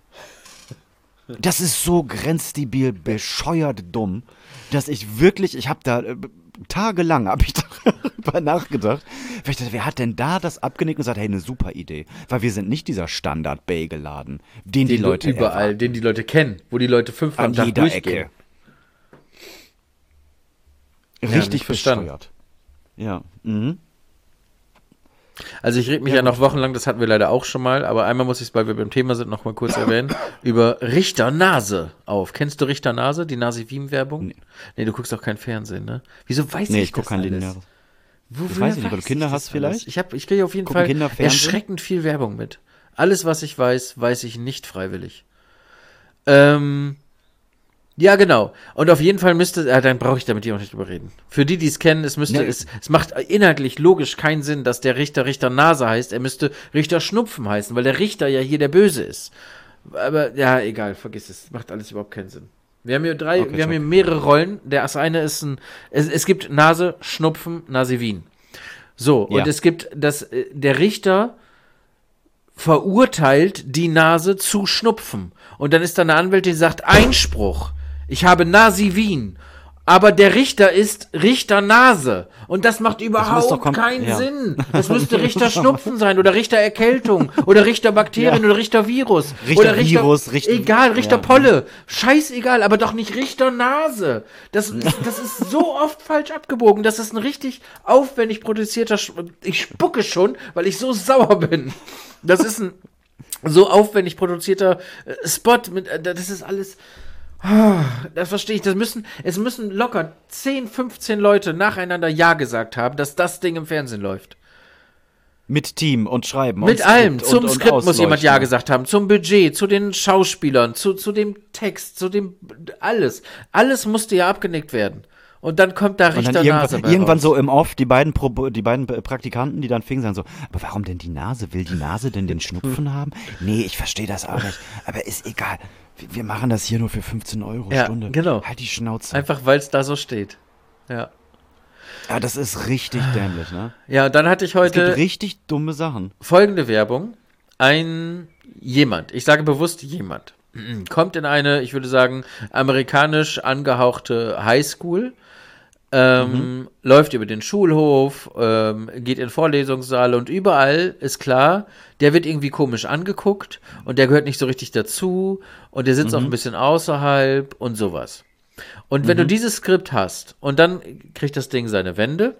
Das ist so grenzdebil, bescheuert dumm, dass ich wirklich, ich habe da äh, tagelang habe ich darüber nachgedacht. Weil ich dachte, wer hat denn da das abgenickt und gesagt, hey, eine super Idee, weil wir sind nicht dieser Standard-Bagelladen, den die Den Leute überall, erwarten. den die Leute kennen, wo die Leute fünfmal An am Tag jeder durchgehen. Ecke. Ja, Richtig nicht verstanden. bescheuert. Ja. Mhm. Also ich rede mich ja, noch wochenlang, das hatten wir leider auch schon mal, aber einmal muss ich es, weil wir beim Thema sind, noch mal kurz erwähnen, über Richter Nase auf. Kennst du Richter Nase, die Nasi-Wien-Werbung? Nee. nee, du guckst auch kein Fernsehen, ne? Wieso weiß Nee, ich ich gucke das kein alles? lineares. Wo, Das weiß ich nicht, weil du Kinder ich hast das vielleicht? alles? Ich, hab, ich kriege auf jeden Gucken Fall Kinder Fernsehen? erschreckend viel Werbung mit. Alles, was ich weiß, weiß ich nicht freiwillig. Ähm... Ja, genau. Und auf jeden Fall müsste, äh, dann brauche ich damit hier auch nicht drüber reden. Für die, die es kennen, es müsste, Ja. es, es macht inhaltlich logisch keinen Sinn, dass der Richter Richter Nase heißt. Er müsste Richter Schnupfen heißen, weil der Richter ja hier der Böse ist. Aber ja, egal, vergiss es. Macht alles überhaupt keinen Sinn. Wir haben hier drei, Okay, wir haben hier check. mehrere Rollen. Der das eine ist ein, es, es gibt Nase, Schnupfen, Nasi-Wien. So, Ja. und es gibt das, äh, der Richter verurteilt die Nase zu Schnupfen. Und dann ist da eine Anwältin, die sagt, Einspruch. Ich habe Nasi-Wien. Aber der Richter ist Richter Nase. Und das macht überhaupt doch kom- keinen ja. Sinn. Das müsste Richter Schnupfen sein oder Richter Erkältung oder Richter Bakterien oder Richter Virus. Richter oder Richter, Virus, Richter- Egal, Richter ja. Polle. Scheißegal, aber doch nicht Richter Nase. Das, das ist so oft falsch abgebogen. Das ist ein richtig aufwendig produzierter... Sch ich spucke schon, weil ich so sauer bin. Das ist ein so aufwendig produzierter äh, Spot. Mit, äh, das ist alles... Das verstehe ich. Das müssen, es müssen locker zehn, fünfzehn Leute nacheinander Ja gesagt haben, dass das Ding im Fernsehen läuft. Mit Team und Schreiben. Mit und allem. und, Zum und, Skript und muss jemand Ja gesagt haben. Zum Budget, zu den Schauspielern, zu, zu dem Text, zu dem alles. Alles musste ja abgenickt werden. Und dann kommt da Richter und dann Nase irgendwann, bei irgendwann raus. so im Off, die beiden, Pro, die beiden Praktikanten, die dann fingen, sagen so, aber warum denn die Nase? Will die Nase denn den Schnupfen haben? Nee, ich verstehe das auch nicht. Aber ist egal. Wir, wir machen das hier nur für fünfzehn Euro Ja, Stunde. genau. Halt die Schnauze. Einfach, weil es da so steht. Ja. Ja, das ist richtig dämlich, ne? Ja, und dann hatte ich Es heute gibt richtig dumme Sachen. folgende Werbung. Ein jemand, ich sage bewusst jemand, kommt in eine, ich würde sagen, amerikanisch angehauchte Highschool, ähm, mhm. läuft über den Schulhof, ähm, geht in Vorlesungssaale und überall ist klar, der wird irgendwie komisch angeguckt und der gehört nicht so richtig dazu und der sitzt mhm. auch ein bisschen außerhalb und sowas. Und wenn mhm. du dieses Skript hast und dann kriegt das Ding seine Wende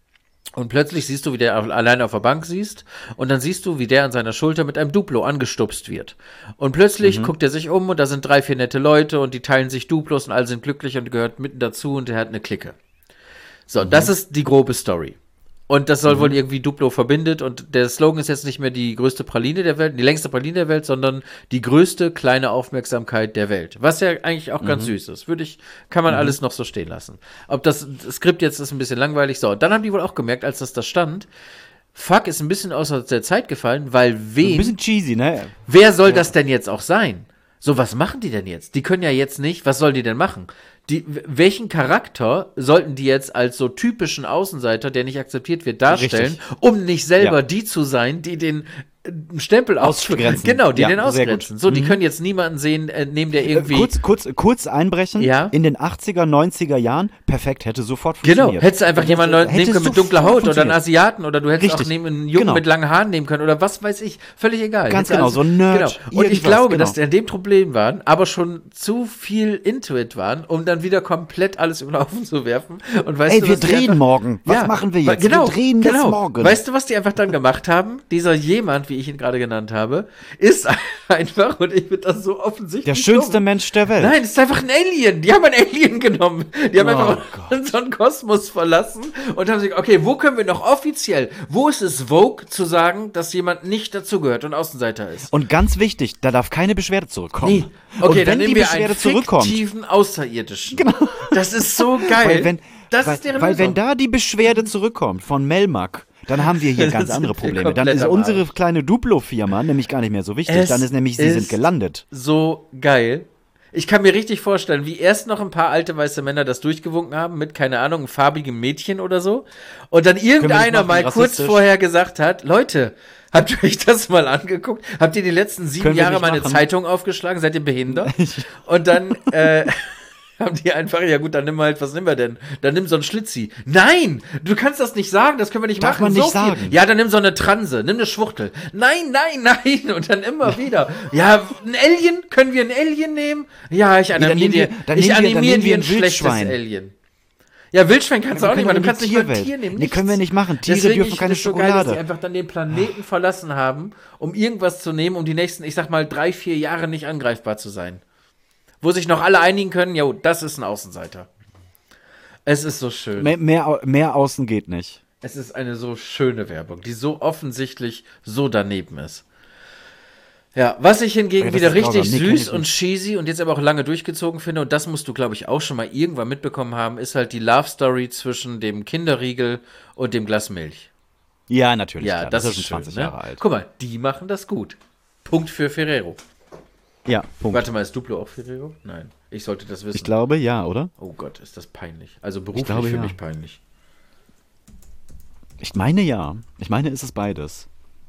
und plötzlich siehst du, wie der alleine auf der Bank siehst und dann siehst du, wie der an seiner Schulter mit einem Duplo angestupst wird. Und plötzlich mhm. guckt er sich um und da sind drei, vier nette Leute und die teilen sich Duplos und alle sind glücklich und gehört mitten dazu und der hat eine Clique. So, mhm. das ist die grobe Story. Und das soll mhm. wohl irgendwie Duplo verbindet und der Slogan ist jetzt nicht mehr die größte Praline der Welt, die längste Praline der Welt, sondern die größte kleine Aufmerksamkeit der Welt. Was ja eigentlich auch mhm. ganz süß ist. Würde ich, kann man mhm. alles noch so stehen lassen. Ob das, das Skript jetzt ist ein bisschen langweilig. So, dann haben die wohl auch gemerkt, als das da stand, fuck, ist ein bisschen aus der Zeit gefallen, weil wen... Ein bisschen cheesy, ne? Wer soll ja. das denn jetzt auch sein? So, was machen die denn jetzt? Die können ja jetzt nicht, was sollen die denn machen? Die, welchen Charakter sollten die jetzt als so typischen Außenseiter, der nicht akzeptiert wird, darstellen, Richtig. um nicht selber ja. die zu sein, die den Stempel ausgrenzen. Genau, die ja, den ausgrenzen. So, die mhm. können jetzt niemanden sehen, äh, nehmen der irgendwie... Äh, kurz, kurz, kurz einbrechen. Ja? In den achtziger, neunziger Jahren, perfekt, hätte sofort funktioniert. Genau, hättest du einfach jemanden hätte nehmen können mit dunkler Haut oder einen Asiaten oder du hättest Richtig. auch neben einen Jungen genau. mit langen Haaren nehmen können oder was weiß ich, völlig egal. Ganz genau, also, so ein Nerd. Genau. Und ich glaube, genau. dass die an dem Problem waren, aber schon zu viel into it waren, um dann wieder komplett alles über den Haufen zu werfen. Und weißt Ey, du, wir drehen einfach, morgen. Was ja, machen wir jetzt? Genau, wir drehen genau. jetzt morgen. Weißt du, was die einfach dann gemacht haben? Dieser jemand, wie ich ihn gerade genannt habe, ist einfach, und ich finde das so offensichtlich. Der schönste dumm. Mensch der Welt. Nein, es ist einfach ein Alien. Die haben ein Alien genommen. Die haben oh einfach Gott. so einen Kosmos verlassen und haben sich, okay, wo können wir noch offiziell, wo ist es Vogue zu sagen, dass jemand nicht dazugehört und Außenseiter ist? Und ganz wichtig, da darf keine Beschwerde zurückkommen. Nee. Okay, und wenn dann nehmen die wir Beschwerde einen zurückkommt, fiktiven Außerirdischen. Genau. Das ist so geil. Weil wenn, das weil, ist deren weil Lösung. wenn da die Beschwerde zurückkommt von Melmac, dann haben wir hier ganz andere Probleme. Dann ist unsere kleine Duplo-Firma nämlich gar nicht mehr so wichtig. Es dann ist nämlich, sie ist sind gelandet. So geil. Ich kann mir richtig vorstellen, wie erst noch ein paar alte weiße Männer das durchgewunken haben mit, keine Ahnung, einem farbigen Mädchen oder so. Und dann irgendeiner mal kurz vorher gesagt hat, Leute, habt ihr euch das mal angeguckt? Habt ihr die letzten sieben Jahre meine machen? Zeitung aufgeschlagen? Seid ihr behindert? Und dann, äh, haben die einfach, ja gut, dann nimm halt, was nehmen wir denn? Dann nimm so ein Schlitzi. Nein, du kannst das nicht sagen, das können wir nicht Darf machen. man nicht so sagen. Viel. Ja, dann nimm so eine Transe, nimm eine Schwuchtel. Nein, nein, nein. Und dann immer wieder. Ja, ein Alien, können wir ein Alien nehmen? Ja, ich animiere dir, ich animiere dir ein schlechtes Alien. Ja, Wildschwein kannst ja, du auch nicht machen. Du kannst nicht mal ein Tier nehmen. Nee, können wir nicht machen. Tiere Deswegen dürfen keine so Schokolade. Geil, dass die einfach dann den Planeten Ach. verlassen haben, um irgendwas zu nehmen, um die nächsten, ich sag mal, drei, vier Jahre nicht angreifbar zu sein. Wo sich noch alle einigen können, jo, das ist ein Außenseiter. Es ist so schön. Mehr, mehr, mehr außen geht nicht. Es ist eine so schöne Werbung, die so offensichtlich so daneben ist. Ja, was ich hingegen ja, wieder richtig nee, süß und cheesy und jetzt aber auch lange durchgezogen finde, und das musst du, glaube ich, auch schon mal irgendwann mitbekommen haben, ist halt die Love Story zwischen dem Kinderriegel und dem Glas Milch. Ja, natürlich. Ja, klar. das, das ist ist schön, zwanzig ne? Jahre alt. Guck mal, die machen das gut. Punkt für Ferrero. Ja, Punkt. Warte mal, ist Duplo auch Ferrero? Nein, ich sollte das wissen. Ich glaube, ja, oder? Oh Gott, ist das peinlich. Also beruflich glaube, für ja. mich peinlich. Ich meine ja. Ich meine, ist es beides.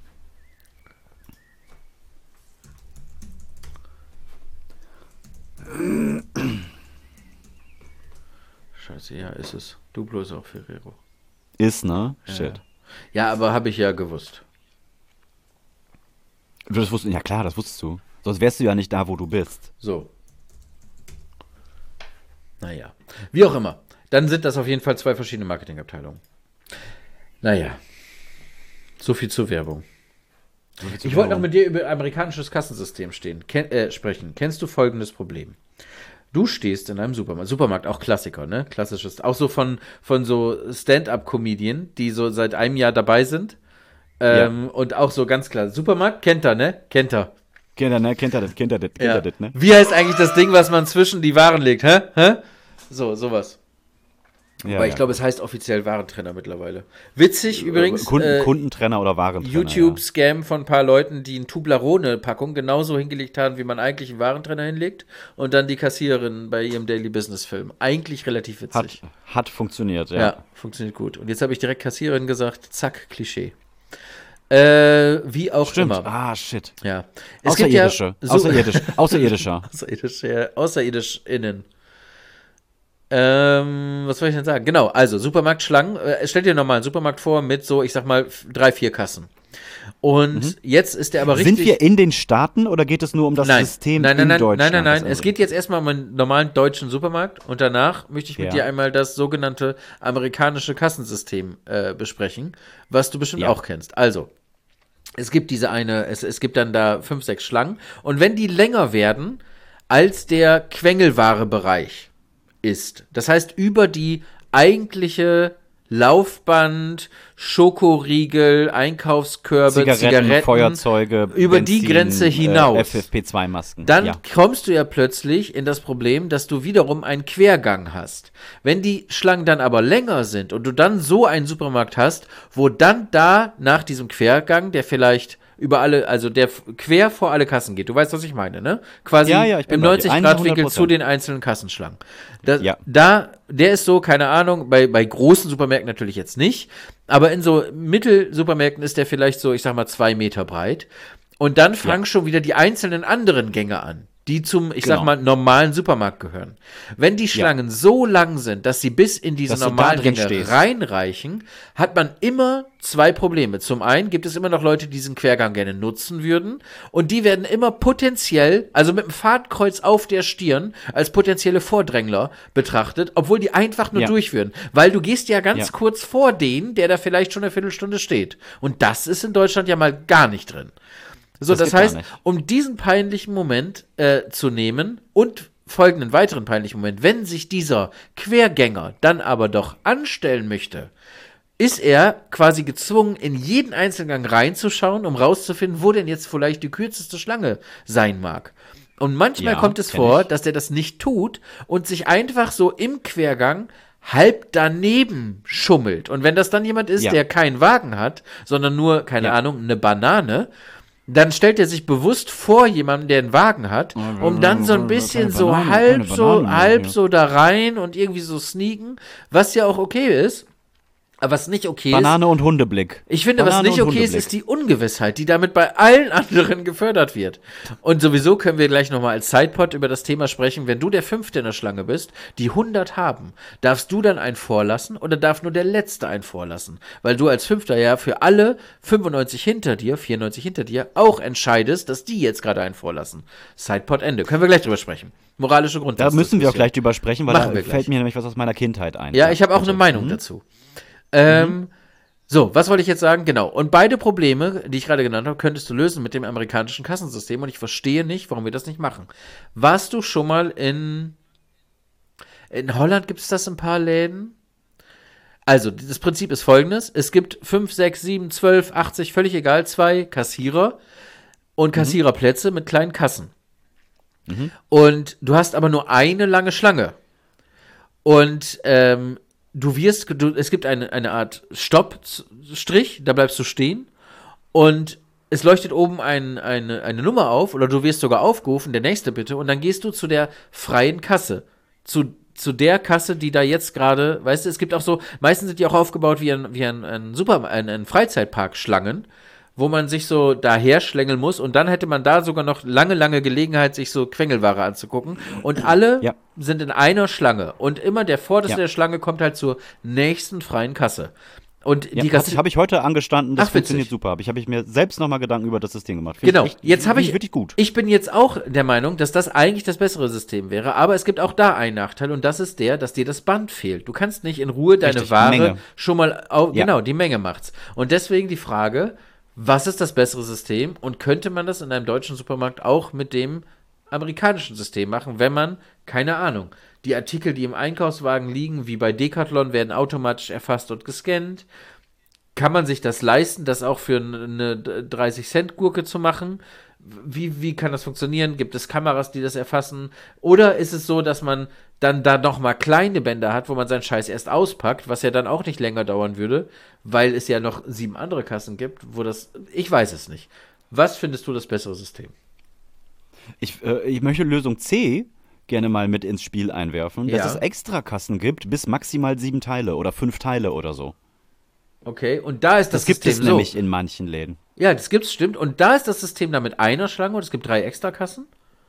Scheiße, ja, ist es. Duplo ist auch Ferrero. Ist, ne? Ja. Shit. Ja, aber habe ich ja gewusst. Das wusst, ja klar, das wusstest du. Sonst wärst du ja nicht da, wo du bist. So. Naja. Wie auch immer. Dann sind das auf jeden Fall zwei verschiedene Marketingabteilungen. Naja. So viel zur Werbung. So viel zur ich wollte noch mit dir über amerikanisches Kassensystem stehen, ken- äh, sprechen. Kennst du folgendes Problem? Du stehst in einem Supermarkt, Supermarkt, auch Klassiker, ne? Klassisches. Auch so von, von so Stand-up-Comedien, die so seit einem Jahr dabei sind. Ähm, ja. Und auch so ganz klar. Supermarkt, kennt er, ne? Kennt er. Kennt er, ne? Kennt er das, kennt er das, kennt ja. er das, ne? Wie heißt eigentlich das Ding, was man zwischen die Waren legt, hä? Hä? So, sowas. Ja, Aber ich ja. glaube, es heißt offiziell Warentrenner mittlerweile. Witzig übrigens. Kunden, äh, Kundentrenner oder Warentrenner. YouTube-Scam ja. von ein paar Leuten, die eine Toblerone-Packung genauso hingelegt haben, wie man eigentlich einen Warentrenner hinlegt. Und dann die Kassiererin bei ihrem Daily Business-Film. Eigentlich relativ witzig. Hat, hat funktioniert, ja. Ja, funktioniert gut. Und jetzt habe ich direkt Kassiererin gesagt, zack, Klischee. Äh, wie auch Stimmt. immer. Ah, shit. Ja. Es Außerirdische. Gibt ja so Außerirdisch. Außerirdischer. Außerirdisch, ja. AußerirdischInnen. Ähm, was soll ich denn sagen? Genau, also Supermarktschlangen. Äh, stell dir nochmal einen Supermarkt vor mit so, ich sag mal, drei, vier Kassen. Und mhm. jetzt ist der aber richtig. Sind wir in den Staaten oder geht es nur um das nein. System nein, nein, in nein, Deutschland? Nein, nein, nein, nein. Es geht jetzt erstmal um einen normalen deutschen Supermarkt und danach möchte ich mit ja. dir einmal das sogenannte amerikanische Kassensystem äh, besprechen, was du bestimmt ja. auch kennst. Also, es gibt diese eine, es, es gibt dann da fünf, sechs Schlangen und wenn die länger werden als der Quengelware-Bereich ist, das heißt über die eigentliche Laufband, Schokoriegel, Einkaufskörbe, Zigaretten, Zigaretten, Feuerzeuge, über Benzin, die Grenze hinaus. Äh, F F P zwei Masken. Dann ja. kommst du ja plötzlich in das Problem, dass du wiederum einen Quergang hast. Wenn die Schlangen dann aber länger sind und du dann so einen Supermarkt hast, wo dann da nach diesem Quergang, der vielleicht über alle, also der quer vor alle Kassen geht. Du weißt, was ich meine, ne? Quasi ja, ja, ich bin im neunzig-Grad-Winkel zu den einzelnen Kassenschlangen. Das, ja. Da, der ist so, keine Ahnung, bei, bei großen Supermärkten natürlich jetzt nicht, aber in so Mittelsupermärkten ist der vielleicht so, ich sag mal, zwei Meter breit. Und dann fangen ja. schon wieder die einzelnen anderen Gänge an, die zum, ich genau. sag mal, normalen Supermarkt gehören. Wenn die Schlangen ja. so lang sind, dass sie bis in diese dass normalen Gänge stehst. reinreichen, hat man immer zwei Probleme. Zum einen gibt es immer noch Leute, die diesen Quergang gerne nutzen würden und die werden immer potenziell, also mit dem Fahrtkreuz auf der Stirn, als potenzielle Vordrängler betrachtet, obwohl die einfach nur ja. durchführen. Weil du gehst ja ganz ja. kurz vor den, der da vielleicht schon eine Viertelstunde steht. Und das ist in Deutschland ja mal gar nicht drin. So, das, das heißt, um diesen peinlichen Moment äh, zu nehmen und folgenden weiteren peinlichen Moment, wenn sich dieser Quergänger dann aber doch anstellen möchte, ist er quasi gezwungen, in jeden Einzelgang reinzuschauen, um rauszufinden, wo denn jetzt vielleicht die kürzeste Schlange sein mag. Und manchmal ja, kommt es vor, ich. dass der das nicht tut und sich einfach so im Quergang halb daneben schummelt. Und wenn das dann jemand ist, ja. der keinen Wagen hat, sondern nur, keine ja. Ahnung, eine Banane, dann stellt er sich bewusst vor jemanden, der einen Wagen hat, um dann so ein bisschen so Bananen, halb so halb so da rein und irgendwie so sneaken, was ja auch okay ist. Aber was nicht okay Banane ist. Banane und Hundeblick. Ich finde, Banane was nicht okay ist, ist die Ungewissheit, die damit bei allen anderen gefördert wird. Und sowieso können wir gleich nochmal als Sidepod über das Thema sprechen. Wenn du der Fünfte in der Schlange bist, die hundert haben, darfst du dann einen vorlassen oder darf nur der Letzte einen vorlassen? Weil du als Fünfter ja für alle fünfundneunzig hinter dir, vierundneunzig hinter dir, auch entscheidest, dass die jetzt gerade einen vorlassen. Sidepod Ende. Können wir gleich drüber sprechen. Moralische Grundsatz. Da müssen wir auch gleich drüber sprechen, weil Machen da fällt mir nämlich was aus meiner Kindheit ein. Ja, ich habe auch eine Meinung mhm. dazu. Ähm, mhm. So, was wollte ich jetzt sagen? Genau. Und beide Probleme, die ich gerade genannt habe, könntest du lösen mit dem amerikanischen Kassensystem. Und ich verstehe nicht, warum wir das nicht machen. Warst du schon mal in in Holland, gibt es das in ein paar Läden? Also, das Prinzip ist folgendes. Es gibt fünf, sechs, sieben, zwölf, achtzig, völlig egal, zwei Kassierer und Kassiererplätze mhm. mit kleinen Kassen. Mhm. Und du hast aber nur eine lange Schlange. Und ähm, Du wirst, du, es gibt eine, eine Art Stoppstrich, da bleibst du stehen und es leuchtet oben ein, eine, eine Nummer auf oder du wirst sogar aufgerufen, der nächste bitte, und dann gehst du zu der freien Kasse, zu, zu der Kasse, die da jetzt gerade, weißt du, es gibt auch so, meistens sind die auch aufgebaut wie ein, wie ein, ein Super, ein, ein Freizeitpark-Schlangen, wo man sich so daher schlängeln muss und dann hätte man da sogar noch lange, lange Gelegenheit, sich so Quengelware anzugucken und alle ja. sind in einer Schlange und immer der Vorderste ja. der Schlange kommt halt zur nächsten freien Kasse. Und ja, die Kasse habe ich, hab ich heute angestanden, das Ach, funktioniert super. Habe ich, hab ich mir selbst nochmal Gedanken über das System gemacht. Find genau, echt, jetzt habe ich, wirklich gut. Ich bin jetzt auch der Meinung, dass das eigentlich das bessere System wäre, aber es gibt auch da einen Nachteil und das ist der, dass dir das Band fehlt. Du kannst nicht in Ruhe deine Richtig, Ware Menge. schon mal, auf, ja. genau, die Menge macht's. Und deswegen die Frage, was ist das bessere System und könnte man das in einem deutschen Supermarkt auch mit dem amerikanischen System machen, wenn man, keine Ahnung, die Artikel, die im Einkaufswagen liegen, wie bei Decathlon, werden automatisch erfasst und gescannt. Kann man sich das leisten, das auch für eine dreißig-Cent-Gurke zu machen? Wie, wie kann das funktionieren? Gibt es Kameras, die das erfassen? Oder ist es so, dass man dann da nochmal kleine Bänder hat, wo man seinen Scheiß erst auspackt, was ja dann auch nicht länger dauern würde, weil es ja noch sieben andere Kassen gibt, wo das, ich weiß es nicht. Was findest du das bessere System? Ich, äh, ich möchte Lösung C gerne mal mit ins Spiel einwerfen, Ja. dass es Extrakassen gibt bis maximal sieben Teile oder fünf Teile oder so. Okay, und da ist das, Das gibt System es so. nämlich in manchen Läden. Ja, das gibt's, stimmt. Und da ist das System dann mit einer Schlange und es gibt drei Extrakassen.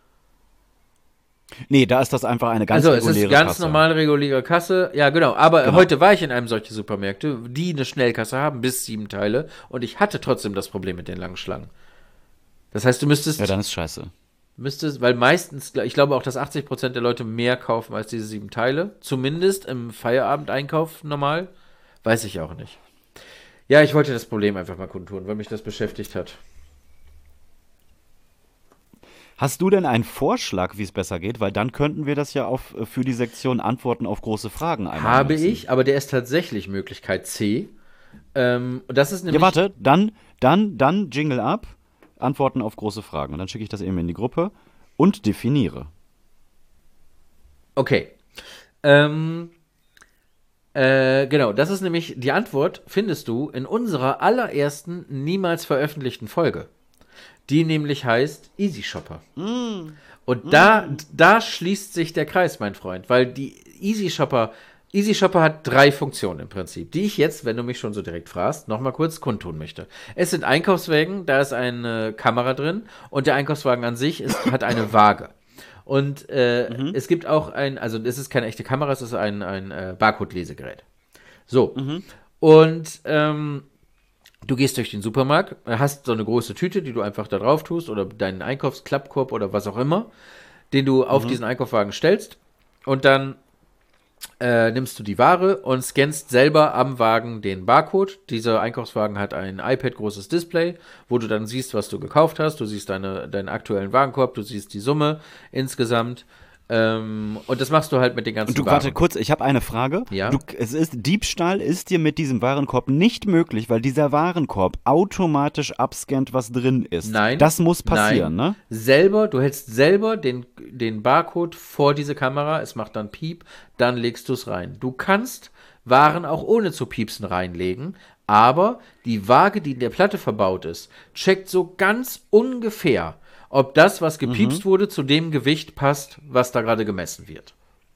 Nee, da ist das einfach eine ganz Also es reguläre ist ganz Kasse. normale, reguläre Kasse. Ja, genau. Aber Genau. heute war ich in einem solchen Supermärkte, die eine Schnellkasse haben, bis sieben Teile. Und ich hatte trotzdem das Problem mit den langen Schlangen. Das heißt, du müsstest, Ja, dann ist scheiße. müsstest, weil meistens, ich glaube auch, dass achtzig Prozent der Leute mehr kaufen als diese sieben Teile. Zumindest im Feierabendeinkauf normal. Weiß ich auch nicht. Ja, ich wollte das Problem einfach mal kundtun, weil mich das beschäftigt hat. Hast du denn einen Vorschlag, wie es besser geht? Weil dann könnten wir das ja auf, für die Sektion Antworten auf große Fragen einmal Habe nutzen. ich, aber der ist tatsächlich Möglichkeit C. Ähm, und das ist nämlich. Ja, warte, dann, dann, dann Jingle ab, Antworten auf große Fragen. Und dann schicke ich das eben in die Gruppe und definiere. Okay. Ähm, äh, genau, das ist nämlich die Antwort, findest du in unserer allerersten niemals veröffentlichten Folge. Die nämlich heißt Easy Shopper. Mm. Und mm. da, da schließt sich der Kreis, mein Freund, weil die Easy Shopper, Easy Shopper hat drei Funktionen im Prinzip, die ich jetzt, wenn du mich schon so direkt fragst, nochmal kurz kundtun möchte. Es sind Einkaufswagen, da ist eine Kamera drin und der Einkaufswagen an sich ist, hat eine Waage. Und äh, mhm. es gibt auch ein, also es ist keine echte Kamera, es ist ein, ein äh, Barcode-Lesegerät. So. Mhm. Und ähm, du gehst durch den Supermarkt, hast so eine große Tüte, die du einfach da drauf tust oder deinen Einkaufsklappkorb oder was auch immer, den du auf mhm. diesen Einkaufswagen stellst und dann äh, nimmst du die Ware und scannst selber am Wagen den Barcode. Dieser Einkaufswagen hat ein iPad-großes Display, wo du dann siehst, was du gekauft hast. Du siehst deine, deinen aktuellen Warenkorb, du siehst die Summe insgesamt. Ähm, und das machst du halt mit den ganzen Und du, Waren. warte kurz, ich habe eine Frage. Ja? Du, es ist, Diebstahl ist dir mit diesem Warenkorb nicht möglich, weil dieser Warenkorb automatisch abscannt, was drin ist. Nein. Das muss passieren, nein. ne? Selber, du hältst selber den, den Barcode vor diese Kamera, es macht dann Piep, dann legst du es rein. Du kannst Waren auch ohne zu piepsen reinlegen, aber die Waage, die in der Platte verbaut ist, checkt so ganz ungefähr, ob das, was gepiepst mhm. wurde, zu dem Gewicht passt, was da gerade gemessen wird.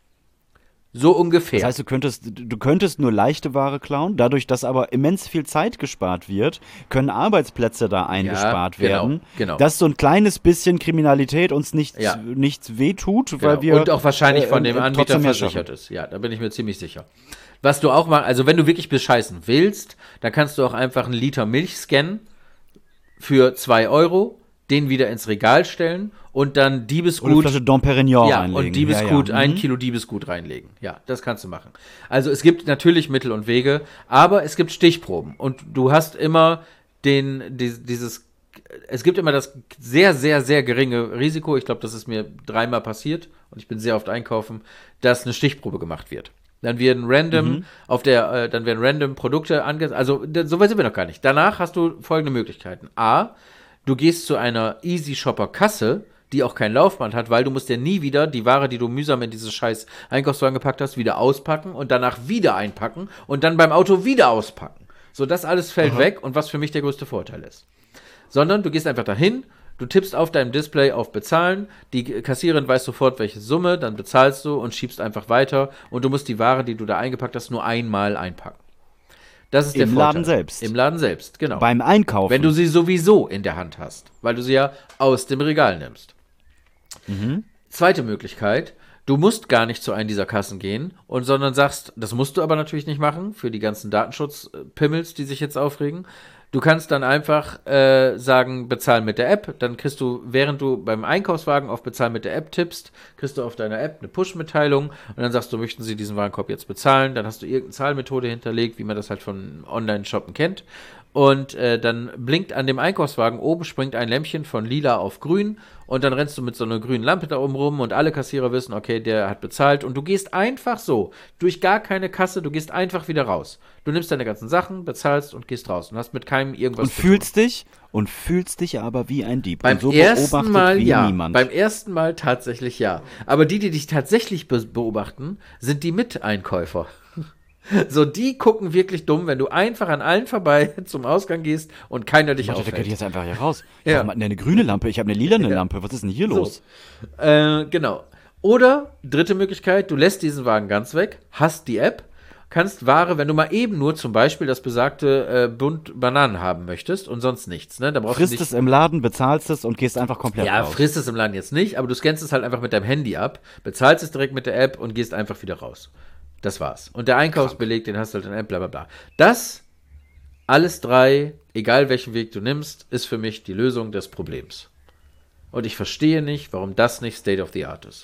So ungefähr. Das heißt, du könntest, du könntest nur leichte Ware klauen, dadurch, dass aber immens viel Zeit gespart wird, können Arbeitsplätze da eingespart ja, genau, werden, genau. dass so ein kleines bisschen Kriminalität uns nichts, ja. nichts wehtut, genau. weil wir und auch wahrscheinlich von äh, dem Anbieter versichert ist. Ja, da bin ich mir ziemlich sicher. Was du auch mal, also wenn du wirklich bescheißen willst, dann kannst du auch einfach einen Liter Milch scannen für zwei Euro, den wieder ins Regal stellen und dann Diebesgut. Oder eine Flasche Dom Perignon ja, reinlegen. und Diebesgut, ja, ja. ein Mhm. Kilo Diebesgut reinlegen. Ja, das kannst du machen. Also es gibt natürlich Mittel und Wege, aber es gibt Stichproben. Und du hast immer den, die, dieses, es gibt immer das sehr, sehr, sehr geringe Risiko, ich glaube, das ist mir dreimal passiert und ich bin sehr oft einkaufen, dass eine Stichprobe gemacht wird. Dann werden random mhm. auf der, äh, dann werden random Produkte angezeigt. Also so weit sind wir noch gar nicht. Danach hast du folgende Möglichkeiten. A, du gehst zu einer Easy Shopper Kasse, die auch kein Laufband hat, weil du musst ja nie wieder die Ware, die du mühsam in diese scheiß Einkaufswagen gepackt hast, wieder auspacken und danach wieder einpacken und dann beim Auto wieder auspacken. So, das alles fällt Aha. weg und was für mich der größte Vorteil ist. Sondern du gehst einfach dahin, du tippst auf deinem Display auf Bezahlen, die Kassiererin weiß sofort, welche Summe, dann bezahlst du und schiebst einfach weiter und du musst die Ware, die du da eingepackt hast, nur einmal einpacken. Das ist der Im Vorteil. Laden selbst. Im Laden selbst, genau. Beim Einkaufen. Wenn du sie sowieso in der Hand hast, weil du sie ja aus dem Regal nimmst. Mhm. Zweite Möglichkeit, du musst gar nicht zu einem dieser Kassen gehen, und sondern sagst, das musst du aber natürlich nicht machen, für die ganzen Datenschutzpimmels, die sich jetzt aufregen. Du kannst dann einfach äh, sagen, bezahl mit der App. Dann kriegst du, während du beim Einkaufswagen auf Bezahl mit der App tippst, kriegst du auf deiner App eine Push-Mitteilung und dann sagst du, möchten Sie diesen Warenkorb jetzt bezahlen? Dann hast du irgendeine Zahlmethode hinterlegt, wie man das halt von Online-Shoppen kennt. Und äh, dann blinkt an dem Einkaufswagen oben, springt ein Lämpchen von lila auf grün und dann rennst du mit so einer grünen Lampe da oben rum und alle Kassierer wissen, okay, der hat bezahlt und du gehst einfach so, durch gar keine Kasse, du gehst einfach wieder raus. Du nimmst deine ganzen Sachen, bezahlst und gehst raus und hast mit keinem irgendwas und zu fühlst tun. dich und fühlst dich aber wie ein Dieb. Beim und so ersten beobachtet Mal wie ja, niemand. beim ersten Mal tatsächlich ja. Aber die, die dich tatsächlich be- beobachten, sind die Miteinkäufer. So, die gucken wirklich dumm, wenn du einfach an allen vorbei zum Ausgang gehst und keiner dich Warte, da geht auffällt. jetzt einfach hier raus. Ja. Warum hat denn der eine grüne Lampe? Ich habe eine lilane Ja. Lampe. Was ist denn hier So. los? Äh, genau. Oder, dritte Möglichkeit, du lässt diesen Wagen ganz weg, hast die App, kannst Ware, wenn du mal eben nur zum Beispiel das besagte äh, Bund Bananen haben möchtest und sonst nichts, ne? Da brauchst Frisst du nicht, es im Laden, bezahlst es und gehst einfach komplett ja, raus. frisst es im Laden jetzt nicht, aber du scannst es halt einfach mit deinem Handy ab, bezahlst es direkt mit der App und gehst einfach wieder raus. Das war's. Und der Einkaufsbeleg, den hast du halt in der App, bla bla bla. Das, alles drei, egal welchen Weg du nimmst, ist für mich die Lösung des Problems. Und ich verstehe nicht, warum das nicht State of the Art ist.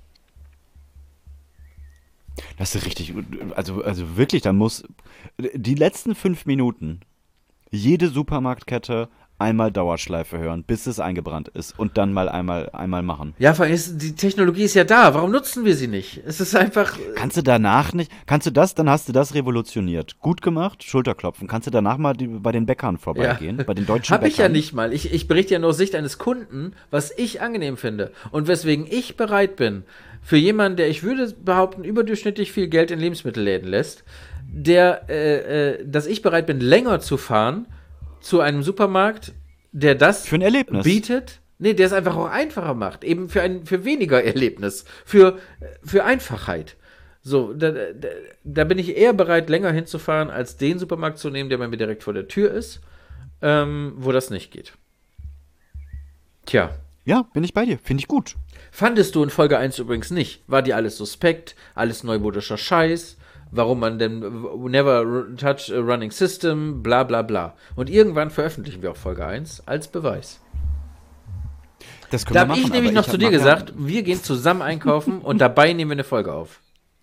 Das ist richtig, also, also wirklich, da muss die letzten fünf Minuten jede Supermarktkette einmal Dauerschleife hören, bis es eingebrannt ist und dann mal einmal, einmal machen. Ja, vor allem ist, die Technologie ist ja da. Warum nutzen wir sie nicht? Es ist einfach. Kannst du danach nicht, kannst du das, dann hast du das revolutioniert. Gut gemacht, Schulterklopfen. Kannst du danach mal die, bei den Bäckern vorbeigehen, bei den deutschen Hab Bäckern? ich ja nicht mal. Ich, ich berichte ja nur aus Sicht eines Kunden, was ich angenehm finde. Und weswegen ich bereit bin, für jemanden, der, ich würde behaupten, überdurchschnittlich viel Geld in Lebensmittelläden lässt, der, äh, äh, dass ich bereit bin, länger zu fahren zu einem Supermarkt, der das Für ein Erlebnis. bietet. Nee, der es einfach auch einfacher macht. Eben für ein für weniger Erlebnis. Für, für Einfachheit. So, da, da, da bin ich eher bereit, länger hinzufahren, als den Supermarkt zu nehmen, der bei mir direkt vor der Tür ist, ähm, wo das nicht geht. Tja. Ja, bin ich bei dir. Finde ich gut. Fandest du in Folge eins übrigens nicht? War dir alles suspekt? Alles neumodischer Scheiß? Warum man denn never touch a running system? Bla bla bla. Und irgendwann veröffentlichen wir auch Folge eins als Beweis. Das können Da wir habe machen, ich nämlich aber noch ich zu hab dir nachher- gesagt, wir gehen zusammen einkaufen und dabei nehmen wir eine Folge auf.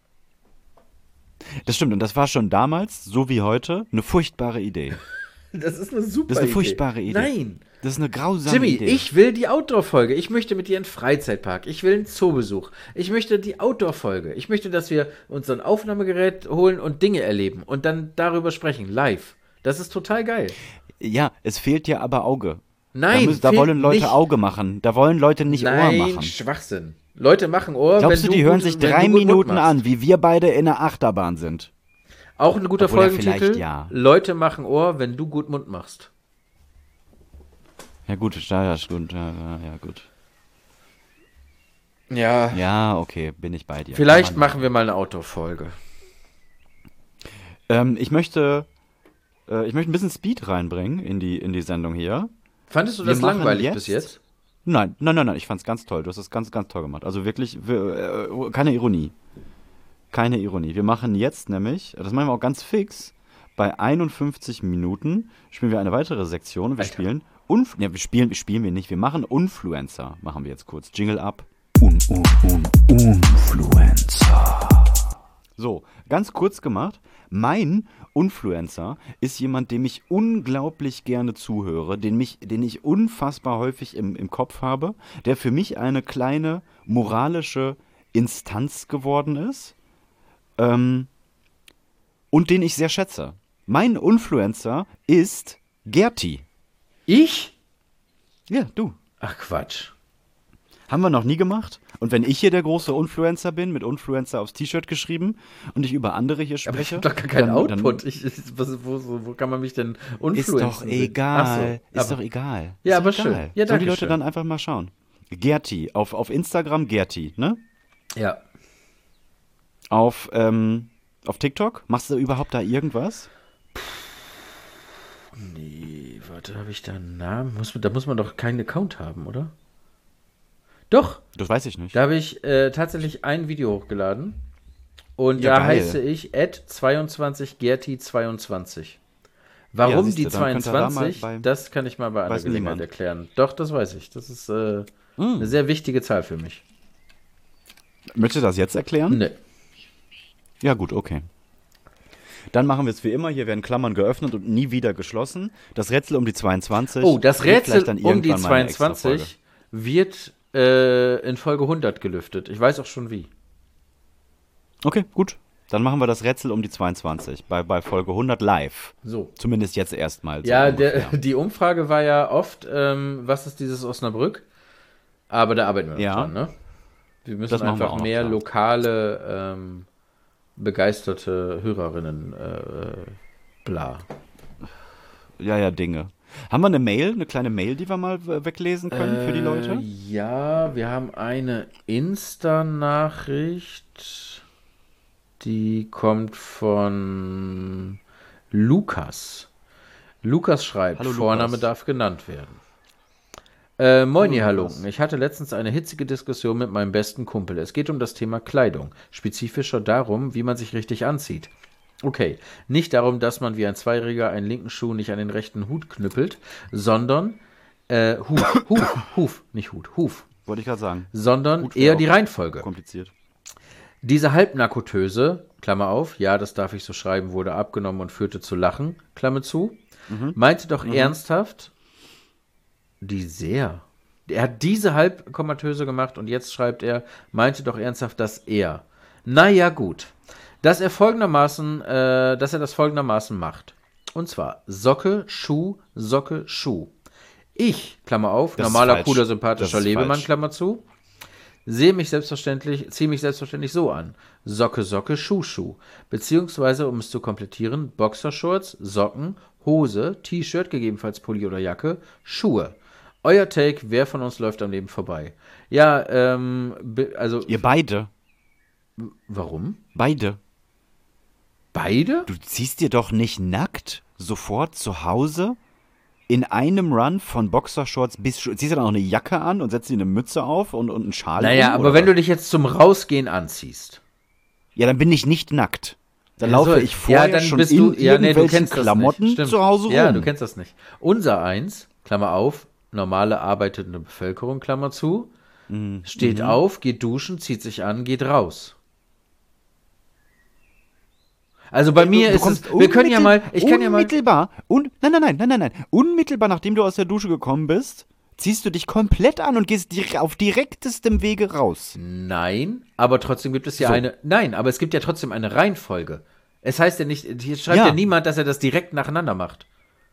Das stimmt, und das war schon damals, so wie heute, eine furchtbare Idee. Das ist eine super Das ist eine Idee. furchtbare Idee. Nein. Das ist eine grausame Jimmy, Idee. ich will die Outdoor-Folge. Ich möchte mit dir in den Freizeitpark. Ich will einen Zoobesuch. Ich möchte die Outdoor-Folge. Ich möchte, dass wir uns so ein Aufnahmegerät holen und Dinge erleben und dann darüber sprechen, live. Das ist total geil. Ja, es fehlt ja aber Auge. Nein, da, müssen, da fehlt wollen Leute nicht. Auge machen. Da wollen Leute nicht Nein, Ohr machen. Schwachsinn. Leute machen Ohr, Glaubst wenn du, die du hören gut, sich wenn drei du gut Mund Minuten machst. an, wie wir beide in der Achterbahn sind? Auch ein guter Obwohl, ja, Folgentitel. vielleicht ja. Leute machen Ohr, wenn du gut Mund machst. Ja gut, ja, ja, gut, ja, ja, gut. Ja. Ja, okay, bin ich bei dir. Vielleicht Kann man- machen wir mal eine Outdoor-Folge. Ähm, ich möchte, äh, ich möchte ein bisschen Speed reinbringen in die, in die Sendung hier. Fandest du Wir das machen langweilig jetzt- bis jetzt? Nein, nein, nein, nein, ich fand's ganz toll. Du hast es ganz, ganz toll gemacht. Also wirklich, wir, äh, keine Ironie. Keine Ironie. Wir machen jetzt nämlich, das machen wir auch ganz fix, bei einundfünfzig Minuten spielen wir eine weitere Sektion. Wir Alter. spielen, Unf ne, wir spielen, spielen wir nicht, wir machen Influencer. Machen wir jetzt kurz. Jingle ab. Un, un, un, Influencer. So, ganz kurz gemacht. Mein Influencer ist jemand, dem ich unglaublich gerne zuhöre, den, mich, den ich unfassbar häufig im, im Kopf habe, der für mich eine kleine moralische Instanz geworden ist ähm, und den ich sehr schätze. Mein Influencer ist Gerti. Ich? Ja, du. Ach Quatsch. Haben wir noch nie gemacht. Und wenn ich hier der große Influencer bin, mit Influencer aufs T-Shirt geschrieben und ich über andere hier Aber ich spreche. habe doch gar keinen dann- dann- Output. Ich, ich, was, wo, wo, wo kann man mich denn Ist influenzen? doch egal. Ach so, ist aber- doch egal. Ja, ist aber doch schön. egal. Ja, Sollen die danke Leute schön. dann einfach mal schauen. Gerti, auf, auf Instagram Gerti, ne? Ja. Auf, ähm, auf TikTok? Machst du überhaupt da irgendwas? Nee, warte, habe ich da einen Namen? Muss, man- da muss man doch keinen Account haben, oder? Doch, Das weiß ich nicht. da habe ich äh, tatsächlich ein Video hochgeladen. Und Ja, da geil. heiße ich at zweiundzwanzig gerti zweiundzwanzig. Ja, Warum siehste, die dann könnt ihr da mal zweiundzwanzig? bei- Das kann ich mal bei einer Weiß Gelegenheit niemand. erklären. Doch, das weiß ich. Das ist äh, Hm. eine sehr wichtige Zahl für mich. Möchtest du das jetzt erklären? Nee. Ja, gut, okay. Dann machen wir es wie immer. Hier werden Klammern geöffnet und nie wieder geschlossen. Das Rätsel um die zweiundzwanzig. Oh, das wird Rätsel vielleicht dann um die irgendwann mal eine Extrafolge. zweiundzwanzig wird äh, in Folge hundert gelüftet. Ich weiß auch schon wie. Okay, gut. Dann machen wir das Rätsel um die zweiundzwanzig bei, bei Folge hundert live. So. Zumindest jetzt erstmal. So ja, der, die Umfrage war ja oft, ähm, was ist dieses Osnabrück? Aber da arbeiten wir noch ja. dran, ne? Wir müssen das einfach wir mehr klar. lokale, ähm, begeisterte Hörerinnen äh, bla. Ja, ja, Dinge. Haben wir eine Mail, eine kleine Mail, die wir mal weglesen können äh, für die Leute? Ja, wir haben eine Insta-Nachricht, die kommt von Lukas. Lukas schreibt, hallo, Vorname Lukas. darf genannt werden. Äh, moin, ihr Halunken. Ich hatte letztens eine hitzige Diskussion mit meinem besten Kumpel. Es geht um das Thema Kleidung. Spezifischer darum, wie man sich richtig anzieht. Okay, nicht darum, dass man wie ein Zweijähriger einen linken Schuh nicht an den rechten Hut knüppelt, sondern äh, Huf, Huf, Huf, nicht Hut, Huf. Wollte ich gerade sagen. Sondern eher die Reihenfolge. Kompliziert. Diese Halbnarkotöse, Klammer auf, ja, das darf ich so schreiben, wurde abgenommen und führte zu Lachen, Klammer zu, mhm. meinte doch mhm. ernsthaft, die sehr. Er hat diese Halbkomatöse gemacht und jetzt schreibt er, meinte doch ernsthaft, dass er. Naja, gut. Dass er folgendermaßen, äh, dass er das folgendermaßen macht. Und zwar Socke, Schuh, Socke, Schuh. Ich, Klammer auf, das normaler, cooler, sympathischer Lebemann, falsch. Klammer zu, sehe mich selbstverständlich, ziehe mich selbstverständlich so an. Socke, Socke, Schuh, Schuh. Beziehungsweise, um es zu komplettieren, Boxershorts, Socken, Hose, T-Shirt, gegebenenfalls Pulli oder Jacke, Schuhe. Euer Take, wer von uns läuft am Leben vorbei? Ja, ähm, be- also... Ihr beide. Warum? Beide. Beide? Du ziehst dir doch nicht nackt sofort zu Hause in einem Run von Boxershorts bis... Ziehst du dann auch eine Jacke an und setzt dir eine Mütze auf und, und einen Schal Naja, um, aber oder wenn was? du dich jetzt zum Rausgehen anziehst. Ja, dann bin ich nicht nackt. Dann Ja, laufe so, ich vorher ja, dann schon bist in du, ja, nee, du irgendwelchen kennst das Klamotten nicht. Stimmt. zu Hause rum. Ja, du kennst das nicht. Unser eins, Klammer auf, normale arbeitende Bevölkerung, Klammer zu, Mhm. steht mhm. auf, geht duschen, zieht sich an, geht raus. Also bei mir du ist es, kommst wir können ja mal, ich kann ja mal, unmittelbar, un, nein, nein, nein, nein, nein, nein, unmittelbar nachdem du aus der Dusche gekommen bist, ziehst du dich komplett an und gehst dir auf direktestem Wege raus. nein, aber trotzdem gibt es ja So. eine, nein, aber es gibt ja trotzdem eine Reihenfolge. Es heißt ja nicht, hier schreibt Ja. ja niemand, dass er das direkt nacheinander macht.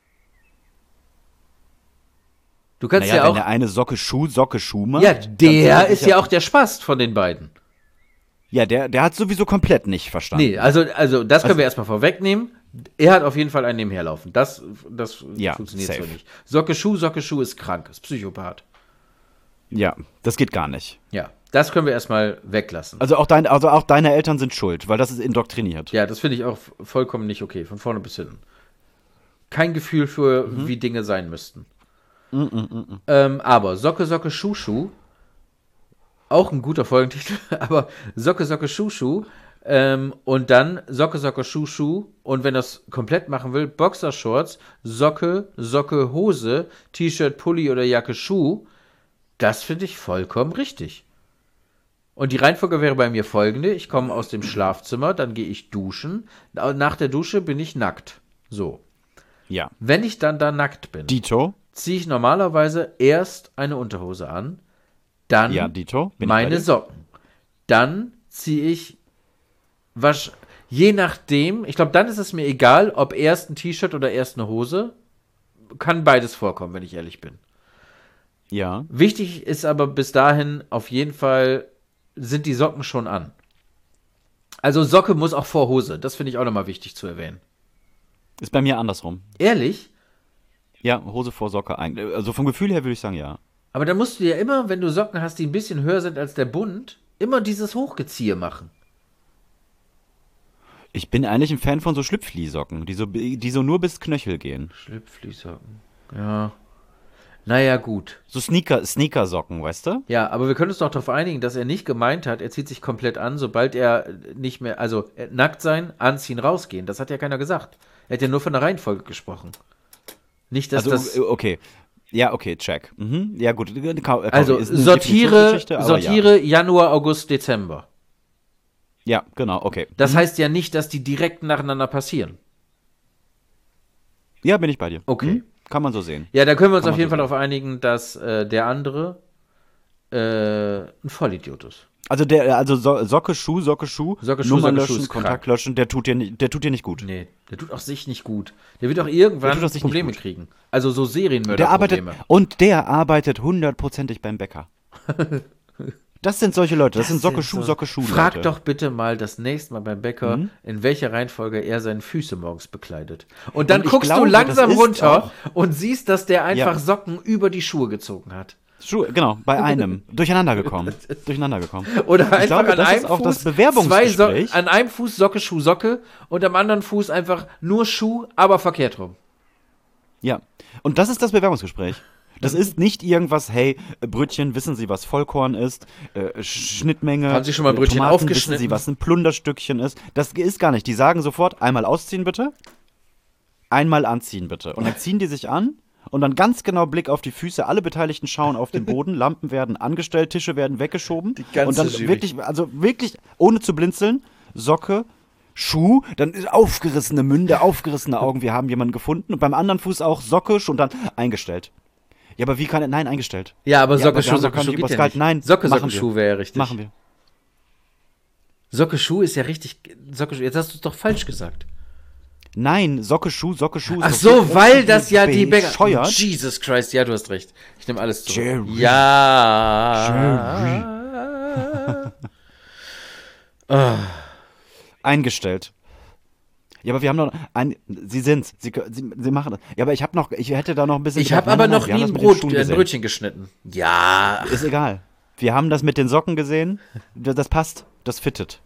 Du kannst Naja, ja wenn auch, der eine Socke Schuh, Socke Schuh macht. ja, dann der zieht er ist sich ja auch der Spast von den beiden. Ja, der, der hat sowieso komplett nicht verstanden. Nee, also, also das können Also- wir erstmal vorwegnehmen. Er hat auf jeden Fall einen nebenherlaufen. Das, das Ja, funktioniert safe. so nicht. Socke Schuh, Socke Schuh ist krank, ist Psychopath. Ja, das geht gar nicht. Ja, das können wir erstmal weglassen. Also auch, dein, also auch deine Eltern sind schuld, weil das ist indoktriniert. Ja, das finde ich auch vollkommen nicht okay, von vorne bis hinten. Kein Gefühl für, Mhm. wie Dinge sein müssten. Ähm, aber Socke, Socke, Schuh, Schuh, auch ein guter Folgentitel, aber Socke, Socke, Schuh, Schuh, ähm, und dann Socke, Socke, Schuh, Schuh, und wenn das komplett machen will, Boxershorts, Socke, Socke, Hose, T-Shirt, Pulli oder Jacke, Schuh, das finde ich vollkommen richtig. Und die Reihenfolge wäre bei mir folgende: Ich komme aus dem Schlafzimmer, dann gehe ich duschen. Nach der Dusche bin ich nackt. So. Ja. Wenn ich dann da nackt bin, Dito? ziehe ich normalerweise erst eine Unterhose an, dann Ja, Dito? Bin ich bei meine dir? Socken. Dann ziehe ich, wasch, je nachdem, ich glaube, dann ist es mir egal, ob erst ein T-Shirt oder erst eine Hose. Kann beides vorkommen, wenn ich ehrlich bin. Ja. Wichtig ist aber bis dahin auf jeden Fall, sind die Socken schon an. Also Socke muss auch vor Hose. Das finde ich auch nochmal wichtig zu erwähnen. Ist bei mir andersrum. Ehrlich? Ja, Hose vor Socke eigentlich. Also vom Gefühl her würde ich sagen, ja. Aber dann musst du ja immer, wenn du Socken hast, die ein bisschen höher sind als der Bund, immer dieses Hochgeziehe machen. Ich bin eigentlich ein Fan von so Schlüpfli-Socken, die so, die so nur bis Knöchel gehen. Schlüpflisocken. Ja. Naja, gut. So Sneaker, Sneaker-Socken, weißt du? Ja, aber wir können uns doch darauf einigen, dass er nicht gemeint hat, er zieht sich komplett an, sobald er nicht mehr, also äh, nackt sein, anziehen, rausgehen. Das hat ja keiner gesagt. Er hat ja nur von der Reihenfolge gesprochen. Nicht, dass Also, das... äh, okay. Ja, okay, check. Mhm. Ja, gut. Ka- Also ist eine sortiere, Definitionsgeschichte, aber sortiere Januar, August, Dezember. Ja. ja, genau, okay. Das heißt ja nicht, dass die direkt nacheinander passieren. Ja, bin ich bei dir. Okay. Mhm. Kann man so sehen. Ja, da können wir uns Kann auf man jeden so Fall darauf einigen, dass äh, der andere äh, ein Vollidiot ist. Also der, also so Socke, Schuh, Socke, Schuh, Socke, Schuh, Nummer Socke, löschen, Schuh ist Kontakt krank. löschen, der tut dir nicht, der tut dir nicht gut. Nee, der tut auch sich nicht gut. Der wird auch irgendwann Der tut auch sich nicht Probleme gut. kriegen. Also so Serienmörder. Der arbeitet, und der arbeitet hundertprozentig beim Bäcker. Das sind solche Leute, das, das sind Socke, Schuh, so. Socke, Schuh. Frag Leute. doch bitte mal das nächste Mal beim Bäcker, Mhm. in welcher Reihenfolge er seine Füße morgens bekleidet. Und dann Und ich guckst glaube, du langsam das ist runter auch- und siehst, dass der einfach Ja. Socken über die Schuhe gezogen hat. Schuh, genau, bei einem. Durcheinander gekommen. Durcheinander gekommen. Oder einfach glaube, an das einem ist auch Fuß das Bewerbungsgespräch. zwei so- an einem Fuß Socke, Schuh, Socke und am anderen Fuß einfach nur Schuh, aber verkehrt rum. Ja. Und das ist das Bewerbungsgespräch. Das ist nicht irgendwas, hey, äh, Brötchen, wissen Sie, was Vollkorn ist? Äh, Schnittmenge. Haben Sie schon mal äh, Brötchen Tomaten, aufgeschnitten? Wissen Sie, was ein Plunderstückchen ist? Das ist gar nicht. Die sagen sofort, einmal ausziehen bitte, einmal anziehen bitte. Und dann ziehen die sich an und dann ganz genau Blick auf die Füße. Alle Beteiligten schauen auf den Boden, Lampen werden angestellt, Tische werden weggeschoben. Die ganze und dann Jury. wirklich, also wirklich, ohne zu blinzeln, Socke, Schuh, dann ist aufgerissene Münde, aufgerissene Augen, wir haben jemanden gefunden. Und beim anderen Fuß auch Socke und dann eingestellt. Ja, aber wie kann er, nein, eingestellt. Ja, aber Ja, Socke, aber wir Schuh, haben doch Socke, kein Schuh geht Übers ja Gehalt. nicht. Nein, Socke, machen Socke, wir. Schuh wäre ja richtig. Machen wir. Socke, Schuh ist ja richtig. Socke, Schuh. Jetzt hast du es doch falsch gesagt. Nein, Socke, Schuh, Socke, Schuh. Ach ist so, doch weil das ja die Bäcker. bescheuert. Jesus Christ, ja, du hast recht. Ich nehme alles zurück. Jerry. Ja. Ah. Eingestellt. Ja, aber wir haben noch ein, Sie sind's. Sie, Sie, Sie machen das. Ja, aber ich habe noch, ich hätte da noch ein bisschen. Ich gedacht, habe aber nein, nein, noch wir haben nie das ein, mit den Brot, Schuhen ein gesehen. Brötchen geschnitten. Ja. Ist egal. Wir haben das mit den Socken gesehen. Das passt. Das fittet.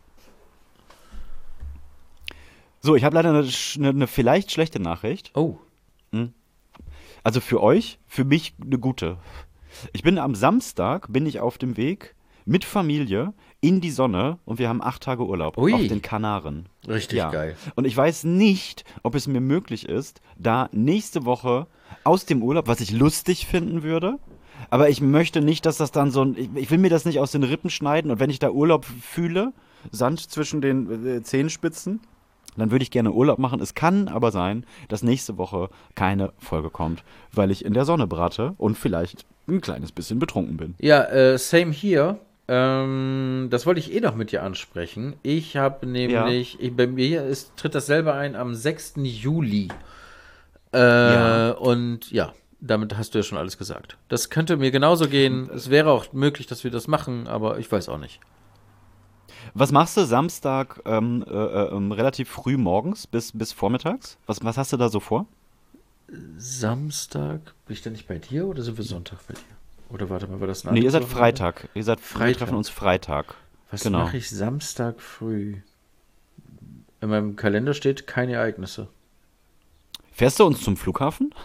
So, ich habe leider eine, eine, eine vielleicht schlechte Nachricht. Oh. Also für euch, für mich eine gute. Ich bin am Samstag, bin ich auf dem Weg mit Familie in die Sonne und wir haben acht Tage Urlaub Ui. auf den Kanaren. Richtig Ja. geil. Und ich weiß nicht, ob es mir möglich ist, da nächste Woche aus dem Urlaub, was ich lustig finden würde, aber ich möchte nicht, dass das dann so ein, ich, ich will mir das nicht aus den Rippen schneiden und wenn ich da Urlaub fühle, Sand zwischen den äh, Zehenspitzen, dann würde ich gerne Urlaub machen. Es kann aber sein, dass nächste Woche keine Folge kommt, weil ich in der Sonne brate und vielleicht ein kleines bisschen betrunken bin. Ja, äh, same hier. Ähm, das wollte ich eh noch mit dir ansprechen. Ich habe nämlich, ich, bei mir ist, tritt dasselbe ein am sechsten Juli. Äh, Ja. Und ja, damit hast du ja schon alles gesagt. Das könnte mir genauso gehen. Es wäre auch möglich, dass wir das machen, aber ich weiß auch nicht. Was machst du Samstag ähm, äh, ähm, relativ früh morgens bis, bis vormittags? Was, was hast du da so vor? Samstag, bin ich denn nicht bei dir oder sind wir Sonntag bei dir? Oder warte mal, war das ein Nee, ihr seid anderes Freitag. Ihr seid Wir Freitag. treffen uns Freitag. Was Genau. mache ich Samstag früh? In meinem Kalender steht keine Ereignisse. Fährst du uns zum Flughafen?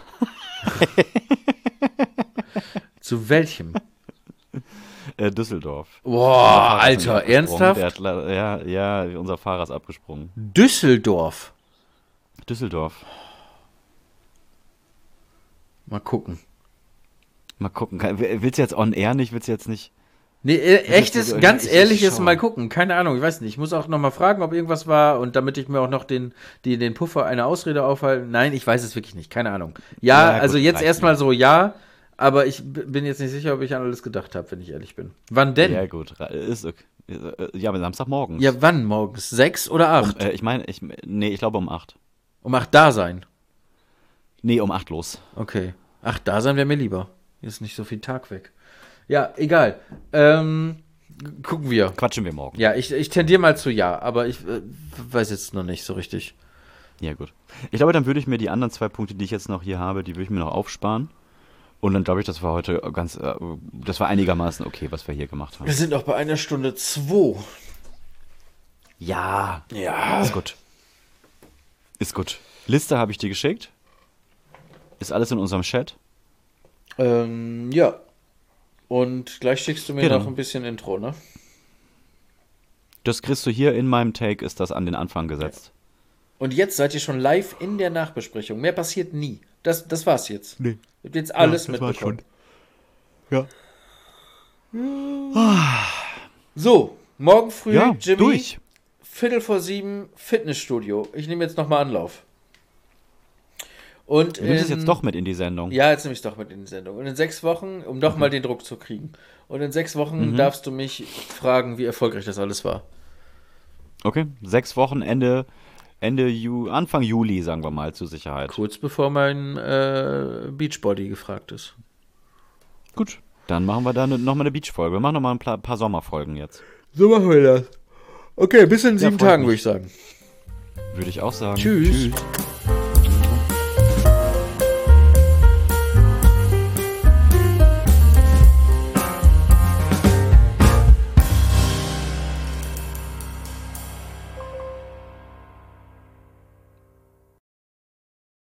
Zu welchem? Äh, Düsseldorf. Boah, Unser Fahrer ist Alter, abgesprungen. ernsthaft? Der hat, le- ja, ja, unser Fahrer ist abgesprungen. Düsseldorf. Düsseldorf. Mal gucken. Mal gucken. Kann- Willst du jetzt on air nicht? Willst du jetzt nicht? Nee, äh, echtes, ich- ganz ich- ich ehrliches schau. Mal gucken. Keine Ahnung, ich weiß nicht. Ich muss auch noch mal fragen, ob irgendwas war und damit ich mir auch noch den, die, den Puffer eine Ausrede aufhalte. Nein, ich weiß es wirklich nicht. Keine Ahnung. Ja, Ja, gut, also jetzt reicht erstmal so ja, aber ich b- bin jetzt nicht sicher, ob ich an alles gedacht habe, wenn ich ehrlich bin. Wann denn? Ja, Ja, gut. Ist okay. Ja, aber Samstagmorgen. wann morgens? Sechs oder acht? Um, äh, ich meine, ich, nee, ich glaube um acht. Um acht da sein. Nee, um acht los. Okay. Ach, da sein wäre mir lieber. Hier ist nicht so viel Tag weg. Ja, egal. Ähm, g- gucken wir. Quatschen wir morgen. Ja, ich, ich tendiere mal zu ja, aber ich äh, weiß jetzt noch nicht so richtig. Ja, gut. Ich glaube, dann würde ich mir die anderen zwei Punkte, die ich jetzt noch hier habe, die würde ich mir noch aufsparen. Und dann glaube ich, das war heute ganz, äh, das war einigermaßen okay, was wir hier gemacht haben. Wir sind auch bei einer Stunde zwei. Ja, Ja. ist gut. Ist gut. Liste habe ich dir geschickt. Ist alles in unserem Chat. Ähm, ja. Und gleich schickst du mir Genau. noch ein bisschen Intro, ne? Das kriegst du hier in meinem Take, ist das an den Anfang gesetzt. Und jetzt seid ihr schon live in der Nachbesprechung. Mehr passiert nie. Das, das war's jetzt. Nee. Ihr habt jetzt alles Ja, das war's mitbekommen. Ja. So, morgen früh, Ja, Jimmy, durch. Viertel vor sieben, Fitnessstudio. Ich nehme jetzt nochmal Anlauf. Und du nimmst in, es jetzt doch mit in die Sendung. Ja, jetzt nehme ich es doch mit in die Sendung. Und in sechs Wochen, um doch mhm. mal den Druck zu kriegen. Und in sechs Wochen mhm. darfst du mich fragen, wie erfolgreich das alles war. Okay, sechs Wochen, Ende, Ende Ju- Anfang Juli, sagen wir mal, zur Sicherheit. Kurz bevor mein äh, Beachbody gefragt ist. Gut, dann machen wir da nochmal eine Beach-Folge. Wir machen nochmal ein paar, paar Sommerfolgen jetzt. So machen wir das. Okay, bis in sieben ja, Tagen, würde ich sagen. Würde ich auch sagen. Tschüss. Tschüss.